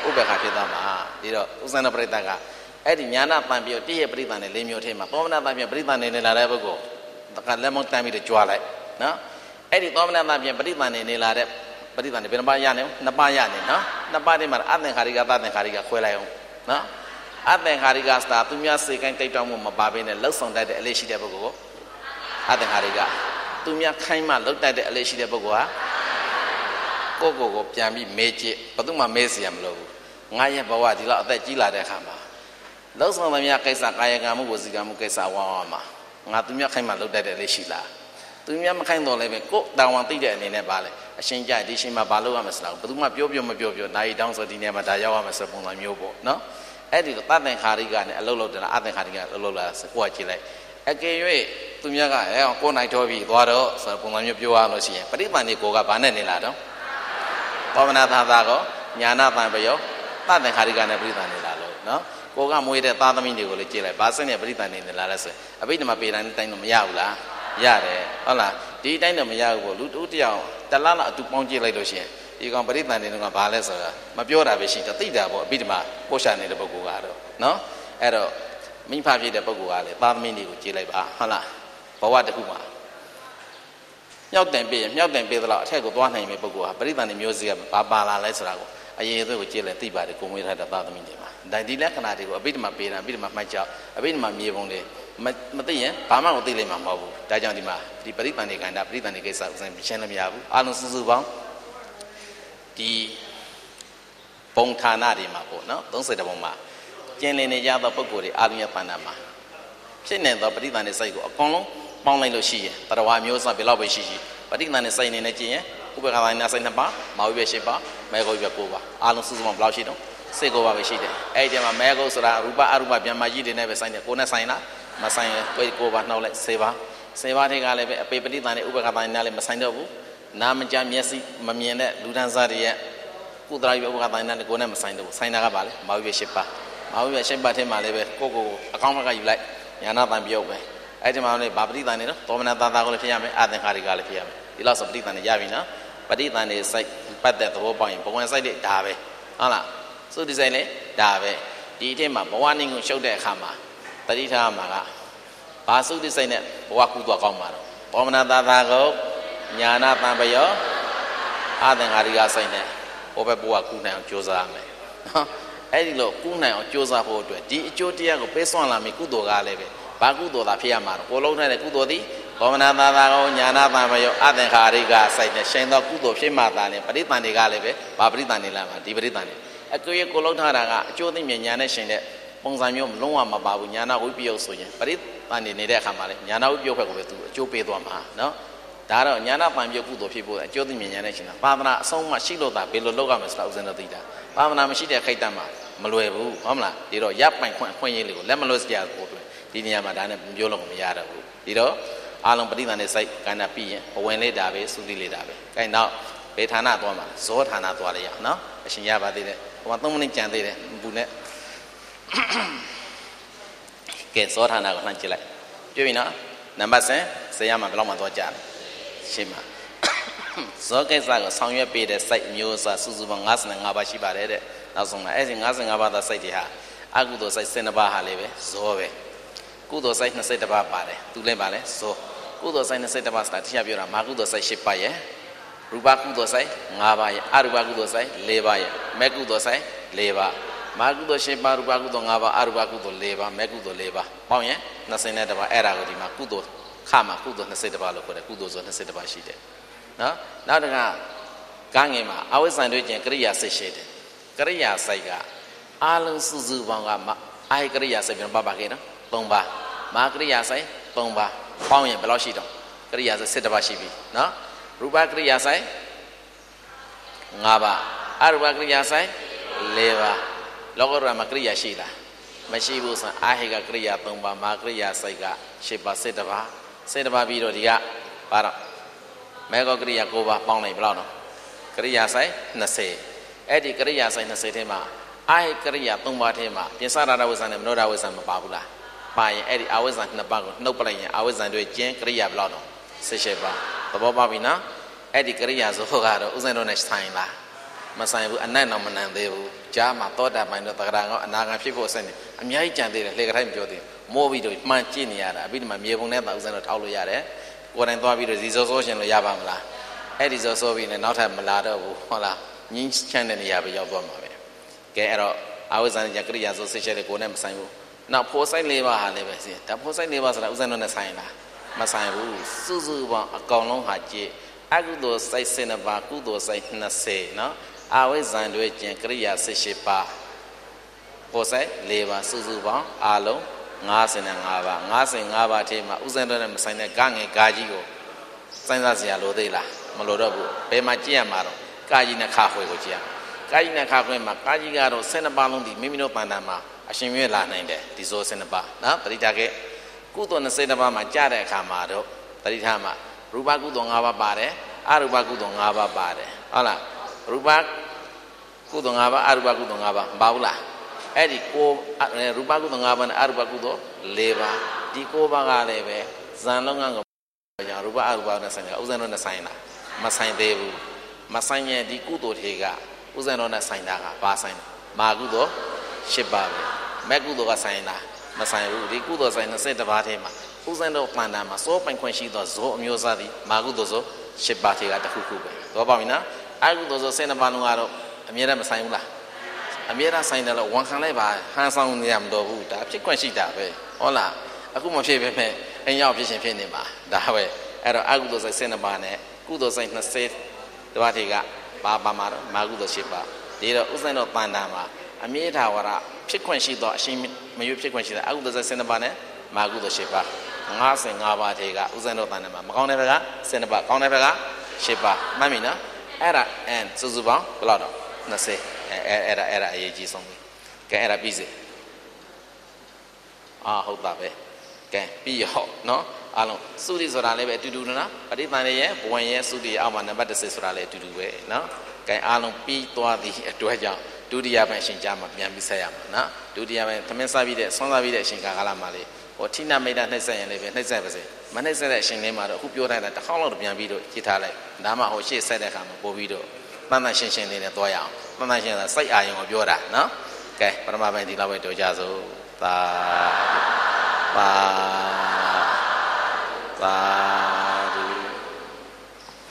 ဥပ္ပခါဖြစ်သွားမှာဒီတော့ဥစ္စာပရိသတ်ကအဲ့ဒီညာနာတန်ပြီးတည့်ရဲ့ပရိသတ်နဲ့လေးမျိုးထဲမှာသောမနာတန်ပြီးပရိသတ်နဲ့နေလာတဲ့ပုဂ္ဂိုလ်ကလက်မောင်းတန်းပြီးတော့ကြွားလိုက်နော်အဲ့ဒီသောမနာတန်ပြီးပရိသတ်နဲ့နေလာတဲ့ပရိသတ်နဲ့ဘယ်နှပါရနေနှစ်ပါးရနေနော်နှစ်ပါးထဲမှာအသင်္ခါရိကသသင်္ခါရိကခွဲလိုက်အောင်နော်အသင်္ခါရိကစတာသူများစေကိုင်းတိတ်တောင်းမှုမပါဘဲနဲ့လှုပ်ဆောင်တတ်တဲ့အလေးရှိတဲ့ပုဂ္ဂိုလ်ကိုအသင်္ခါရိကသူများခိုင်းမှလှုပ်တတ်တဲ့အလေးရှိတဲ့ပုဂ္ဂိုလ်ဟာကိုယ့်ကိုယ်ကိုပြန်ပြီးမေးကြည့်ဘယ်သူမှမေးစရာမလိုဘူးငါရဲ့ဘဝဒီလောက်အသက်ကြီးလာတဲ့အခါမှာလှုပ်ဆောင်သမျှကိစ္စကာယကံမှုဝစီကံမှုကိစ္စဝါဝါမှာငါသူများခိုင်းမှလှုပ်တတ်တဲ့အလေးရှိလားသူများမခိုင်းတော့လည်းပဲကိုယ်တောင်ဝန်သိတဲ့အနေနဲ့ပါလေအရှင်ကြဒီရှင်မှာဘာလို့ရမလဲဆိုတော့ဘယ်သူမှပြောပြောမပြောပြောနိုင်တောင်းဆိုဒီနေရာမှာဒါရောက်ရမယ်ဆိုပုံစံမျိုးပေါ့နော်အဲ့ဒီတော့တသင်္ခါရိကနဲ့အလုတ်လုတ်တယ်လားအသင်္ခါရိကအလုတ်လာဆိုကိုယ်ကကြည့်လိုက်အကယ်၍သူများကအဲကိုယ်နိုင်တော်ပြီသွားတော့ဆိုပုံစံမျိုးပြောရလို့ရှိရင်ပရိပန်ဒီကိုကဘာနဲ့နေလာတော့သောမနာသာသာကောညာနာတန်ပယောတသင်္ခါရိကနဲ့ပရိသန်နေလာလို့နော်ကိုကမွေးတဲ့သားသမီးတွေကိုလည်းကြည့်လိုက်ဘာစက်နဲ့ပရိသန်နေနေလာလဲဆိုအဘိဓမ္မာပေတိုင်းတိုင်းတော့မရဘူးလားရတယ်ဟုတ်လားဒီတိုင်းတော့မရဘူးပေါ့လူတူတယောက်တလားလားအတူပေါင်းကြည့်လိုက်လို့ရှိရင်ဒီကောင်ပရိသန်နေတော့ကဘာလဲဆိုတာမပြောတာပဲရှိတယ်သိတာပေါ့အဘိဓမ္မာပို့ချနေတဲ့ပုဂ္ဂိုလ်ကတော့နော်အဲ့တော့မိဖဖြစ်တဲ့ပုဂ္ဂိုလ်ကလည်းသားသမီးတွေကိုကြည့်လိုက်ပါဟုတ်လားဘဝတစ်ခုမှာမြောက်တင်ပြည့်မြောက်တင်ပြည့်သလောက်အထက်ကိုသွားနိုင်မယ့်ပုဂ္ဂိုလ်ဟာပရိသန်နေမျိုးစေ့ကဘာပါလာလဲဆိုတာကိုအရေးအသွေးကိုကြည့်လဲသိပါတယ်ကိုမွေးထားတဲ့သားသမီးတွေမှာဒါဒီလက္ခဏာတွေကိုအဘိဓမ္မာပေတာအဘိဓမ္မာမှတ်ကြောက်အဘိဓမ္မာမြေပုံတွေမသိရင်ဘာမှမသိလိမ့်မှာမဟုတ်ဘူးဒါကြောင့်ဒီမှာဒီပရိသန်နေကန္တာပရိသန်နေကိစ္စဥစဉ်ရှင်းလို့မရဘူးအလုံးစုစုပေါင်းဒီပုံဌာနတွေမှာပေါ့နော်သုံးဆယ်တပုံမှာကျင်လည်နေကြသောပုဂ္ဂိုလ်တွေအာရုံရပန္နာမှာဖြစ်နေသောပရိသန်နေစိတ်ကိုအကုန်လုံးပေါင်းလိုက်လို့ရှိရင်တရဝမျိုးစဘယ်လောက်ပဲရှိရှိပရိသန်နေစိတ်နေနဲ့ကျင်ရင်ဥပ္ပခါတိုင်းနာစိတ်နှစ်ပါးမာဝိပဲ၈ပါးမဲကုတ်ပဲ၉ပါးအာလုံးစုစုပေါင်းဘယ်လောက်ရှိတော့စိတ်၉ပါးပဲရှိတယ်အဲ့ဒီမှာမဲကုတ်ဆိုတာရူပအရူပပြန်မကြီးတွေနဲ့ပဲဆိုင်တယ်ကိုယ်နဲ့ဆိုင်လားမဆိုင်ရင်ကိုယ်၉ပါးနှောက်လိုက်၁၀ပါး၁၀ပါးထဲကလည်းပဲအပေပရိသန်နေဥပ္ပခါတိုင်းနာလည်းမဆိုင်တော့ဘူးနာမကြမျက်စိမမြင်တဲ့လူဒန်းစားတွေရဲ့ကုသရာဥပ္ပခါတိုင်းနာကိုယ်နဲ့မဆိုင်တော့ဘူးဆိုင်တာကပါလေမာဝိပဲ၈ပါးမာဝိပဲ၈ပါးထဲမှာလည်းပဲကိုယ့်ကိုယ်အကောင်းဘက်ကယူလိုက်ညာနာတန်ပြုတ်ပဲအဲ့ဒီမှာလည်းဘာပရိသန်နေတော့သောမနာသာသာကိုလည်းဖြစ်ရမယ်အသင်္ခါရိကလည်းဖြစ်ရမယ်ဒီလောက်ဆိုပရိသန်နေရပြီနော်ပရိသန်နေစိုက်ပတ်သက်သဘောပေါက်ရင်ဘဝင်စိုက်တဲ့ဒါပဲဟုတ်လားစုဒီဇိုင်းလည်းဒါပဲဒီအထက်မှာဘဝနှင်းကိုရှုပ်တဲ့အခါမှာတတိထားမှာကဘာစုဒီဇိုင်းနဲ့ဘဝကူတော့ကောင်းမှာတော့သောမနာသာသာကိုညာနာတန်ပယောအသင်္ခါရိကစိုက်နဲ့ဟိုဘက်ဘဝကူနိုင်အောင်ကြိုးစားရမယ်နော်အဲ့ဒီလိုကူနိုင်အောင်ကြိုးစားဖို့အတွက်ဒီအကျိုးတရားကိုပေးစွန့်လာမယ်ကုသိုလ်ကလည်းပဲဘာကုသိုလ်သာဖြစ်ရမှာတော့ကိုလုံးတဲ့ကုသိုလ်သည်ဘောမနာသာသာကောညာနာတန်ပယောအသင်္ခါရိကစိုက်နဲ့ရှင်သောကုသိုလ်ဖြစ်မှသာလေပရိသန်တွေကလည်းပဲဘာပရိသန်တွေလာမှာဒီပရိသန်တွေအကျိုးရကိုလုံးထားတာကအကျိုးသိမြင်ညာနဲ့ရှင်တဲ့ပုံစံမျိုးမလုံးဝမပါဘူးညာနာဝိပယုတ်ဆိုရင်ပရိသန်တွေနေတဲ့အခါမှာလေညာနာဝိပယုတ်ဘက်ကိုပဲသူအကျိုးပေးသွားမှာနော်ဒါတော့ညာနာပံပြုတ်ကုသိုလ်ဖြစ်ဖို့အကျိုးသိမြင်ညာနဲ့ရှင်တာပါဒနာအဆုံးမရှိလို့သာဘယ်လိုလုပ်ရမလဲဆိုတာဥစဉ်တော့သိတာပါဒနာမရှိတဲ့ခိတ်တမ်းမှာမလွယ်ဘူးဟုတ်မလားဒီတော့ရပ်ပိုင်ခွင့်အခွင့်အရေးလေးကိုလက်မလွတ်စရာကိုအတွက်ဒီနေရာမှာဒါနဲ့ပြောလို့မရတော့ဘူးဒီတော့အားလုံးပရိသန်နဲ့စိုက်ကန္နာပြီးရင်ဘဝင်လေးဒါပဲသုတိလေးဒါပဲအဲနောက်ဘေဌာနသွားမှာဇောဌာနသွားလိုက်ရအောင်နော်အရှင်ရပါသေးတယ်ဟိုမှာသုံးမိနစ်ကြံသေးတယ်ဘူးနဲ့ကဲဇောဌာနကိုနှမ်းကြည့်လိုက်တွေ့ပြီနော်နံပါတ်ဆယ်ဆယ်ရမှာဘယ်လောက်မှသွားကြတယ်ရှင်းပါဇောကိစ္စကိုဆောင်ရွက်ပေးတဲ့စိုက်မျိုးစားစုစုပေါင်း၅၅ပါးရှိပါတယ်တဲ့နောက်ဆုံးမှာအဲ့ဒီ၅၅ပါးသာစိုက်တွေဟာအကုသိုလ်စိုက်၁၂ပါးဟာလည်းပဲဇောပဲကုသိုလ်စိုက်၂၁ပါးပါတယ်သူလည်းပါလဲဇောကုသိုလ်စိုက်၂၁ပါးဆိုတာတရားပြောတာမာကုသိုလ်စိုက်၈ပါးရဲ့ရူပကုသိုလ်စိုက်၅ပါးရဲ့အရူပကုသိုလ်စိုက်၄ပါးရဲ့မေကုသိုလ်စိုက်၄ပါးမာကုသိုလ်၈ပါးရူပကုသိုလ်၅ပါးအရူပကုသိုလ်၄ပါးမေကုသိုလ်၄ပါးပေါင်းရင်၂၁ပါးအဲ့ဒါကိုဒီမှာကုသိုလ်ခမှာကုသိုလ်၂၁ပါးလို့ခေါ်တယ်ကုသိုလ်ဆို၂၁ပါးရှိတယ်နော်နောက်တစ်ခါကငယ်မှာအဝိဇ္ဇံတွေ့ခြင်းကရိယာစိတ်ရှိတယ်ကရိယာစိတ်ကအာလုံးစုစုပေါင်းကအာဟိကရိယာစိတ်ပြန်ပါပါခဲ့နော်၃ပါးမာကရိယာစိတ်၃ပါးပေါင်းရင်ဘယ်လောက်ရှိတော့ကရိယာစိတ်၁၁ပါးရှိပြီနော်ရူပကရိယာစိတ်၅ပါးအရူပကရိယာစိတ်၄ပါးလောကရမှာကရိယာရှိလားမရှိဘူးဆိုအာဟိကကရိယာ၃ပါးမာကရိယာစိတ်က၈ပါး၁၁ပါး၁၁ပါးပြီးတော့ဒီကပါတော့မေဃကရိယာ၉ပါးပေါင်းလိုက်ဘယ်လောက်တော့ကရိယာစိတ်၂၀အဲ့ဒီကရိယာစိတ်၂၀ထဲမှာအာဟိကရိယာ၃ပါးထဲမှာပြင်စရတာဝိဇ္ဇာနဲ့မနောဒဝိဇ္ဇာမပါဘူးလားပါရင်အဲ့ဒီအဝိဇ္ဇာနှစ်ပါးကိုနှုတ်ပလိုက်ရင်အဝိဇ္ဇာတွေကျင်းကရိယာဘယ်လောက်တော့၁၈ပါးသဘောပေါက်ပြီနော်အဲ့ဒီကရိယာဇောကတော့ဥစဉ်တို့နဲ့ဆိုင်လားမဆိုင်ဘူးအနတ်တော့မနန်သေးဘူးကြားမှာသောတာပန်တော့တဂရကောအနာဂံဖြစ်ဖို့အစနေအများကြီးကြံသေးတယ်လေကထိုင်မပြောသေးမိုးပြီးတော့မှန်ကြည့်နေရတာအပြီးဒီမှာမြေပုံနဲ့ပါဥစဉ်တော့ထောက်လို့ရတယ်ကိုယ်တိုင်သွားပြီးတော့ဇီစောစောရှင်လို့ရပါမလားအဲ့ဒီစောစောပြီးနေနောက်ထပ်မလာတော့ဘူးဟုတ်လားငင်းချမ်းတဲ့နေရာပဲရောက်သွားမှာပဲကဲအဲ့တော့အာဝိဇ္ဇာညကရိယာဆိုစိတ်ချက်တွေကိုယ်နဲ့မဆိုင်ဘူးနောက်ဖို့ဆိုင်လေးပါဟာလည်းပဲစီဒါဖို့ဆိုင်လေးပါဆိုတာဥစဉ်တော့နဲ့ဆိုင်လားမဆိုင်ဘူးစုစုပေါင်းအကောင်လုံးဟာကြည့်အကုသိုလ်စိတ်စေနပါကုသိုလ်စိတ်နှစ်ဆယ်နော်အာဝိဇ္ဇာတွေကျင်ကရိယာစိတ်ရှိပါဖို့ဆိုင်လေးပါစုစုပေါင်းအလုံးငါးဆယ်နဲ့ငါးပါးငါးဆယ်ငါးပါးထဲမှာဥစဉ်တော့နဲ့မဆိုင်တဲ့ကငယ်ကာကြီးကိုစဉ်းစားစရာလိုသေးလားမလိုတော့ဘူးဘယ်မှာကြည့်ရမှာတော့ကာကြီးနဲ့ခါခွေကိုကြည့်ရကာကြီးနဲ့ခါခွေမှာကာကြီးကတော့ဆယ်နှစ်ပါးလုံးဒီမိမိတို့ပန္နမှာအရှင်မြတ်လာနိုင်တယ်ဒီဆိုဆယ်နှစ်ပါးနော်ပရိသတ်ကကုသိုလ်နှစ်ပါးမှာကြားတဲ့အခါမှာတော့ပရိသတ်မှာရူပကုသိုလ်၅ပါးပါတယ်အရူပကုသိုလ်၅ပါးပါတယ်ဟုတ်လားရူပကုသိုလ်၅ပါးအရူပကုသိုလ်၅ပါးမပါဘူးလားအဲ့ဒီကိုရူပကုသိုလ်၅ပါးနဲ့အရူပကုသိုလ်၄ပါးဒီကိုပါးကလည်းပဲဇန်လုံးကကြောင့်ရူပအရူပနဲ့ဆိုင်တာဥစဉ်တော့နဲ့ဆိုင်လားမဆိုင်သေးဘူးမဆိုင်ရဲ့ဒီကုသိုလ်တွေကဥစဉ်တော့နဲ့ဆိုင်တာကဘာဆိုင်လဲမာကုသိုလ်၈ပါးပဲမဲ့ကုသိုလ်ကဆိုင်လားမဆိုင်ဘူးဒီကုသိုလ်ဆိုင်၂၁ပါးထဲမှာဥစဉ်တော့ပန္နာမှာစောပိုင်ခွင့်ရှိသောဇောအမျိုးသားသည်မာကုသိုလ်ဆို၈ပါးထဲကတစ်ခုခုပဲတော့ပါပြီနော်အကုသိုလ်ဆို၁၂ပါးလုံးကတော့အမြဲတမ်းမဆိုင်ဘူးလားအမြဲတမ်းဆိုင်တယ်လို့ဝန်ခံလိုက်ပါဟန်ဆောင်နေရမတော်ဘူးဒါဖြစ်ခွင့်ရှိတာပဲဟုတ်လားအခုမဖြစ်ပဲမဲ့အင်းရောက်ဖြစ်ရှင်ဖြစ်နေမှာဒါပဲအဲ့တော့အကုသိုလ်ဆိုင်၁၂ပါးနဲ့ကုသိုလ်ဆိုင်၂၀ပါးထဲကဘာပါမှာတော့မာကုသိုလ်၈ပါးဒီတော့ဥစဉ်တော့ပန္နာမှာအမြဲထာဝရဖြစ်ခွင့်ရှိသောအရှင်မရွေးဖြစ်ခွင့်ရှိတဲ့အကုသိုလ်ဆိုင်၁၂ပါးနဲ့မာကုသိုလ်၈ပါး၅၅ပါးထဲကဥစဉ်တော့ပန္နာမှာမကောင်းတဲ့ဘက်က၁၂ပါးကောင်းတဲ့ဘက်က၈ပါးမှတ်ပြီနော်အဲ့ဒါအန်စုစုပေါင်းဘယ်လောက်တော့၂၀အဲအဲ့ဒါအဲ့ဒါအရေးကြီးဆုံးပဲကဲအဲ့ဒါပြီးစေအာဟုတ်တာပဲကဲပြီးရောနော်အားလုံးစုတိဆိုတာလည်းပဲအတူတူနော်ပဋိသန္ဓေရဲ့ဘဝင်ရဲ့စုတိရဲ့အောက်မှာနံပါတ်၁၀ဆိုတာလည်းအတူတူပဲနော်ကဲအားလုံးပြီးသွားသည့်အတွက်ကြောင့်ဒုတိယပိုင်းအရှင်ကြားမှာပြန်ပြီးဆက်ရမှာနော်ဒုတိယပိုင်းသမင်းစားပြီးတဲ့ဆွမ်းစားပြီးတဲ့အရှင်ကာလမှာလေဟောဌိနမိတ်တာနှိမ့်ဆက်ရင်လည်းပဲနှိမ့်ဆက်ပါစေမနှိမ့်ဆက်တဲ့အရှင်လေးမှာတော့အခုပြောတိုင်းတာတစ်ခေါက်လောက်ပြန်ပြီးတော့ကြည့်ထားလိုက်ဒါမှဟိုရှေ့ဆက်တဲ့အခါမှာပို့ပြီးတော့တန်တန်ရှင်းရှင်းလေးနဲ့သွားရအောင်တန်တန်ရှင်းတာစိတ်အာရုံကိုပြောတာနော်ကဲပထမပိုင်းဒီလောက်ပဲတော်ကြစို့သာသာသာ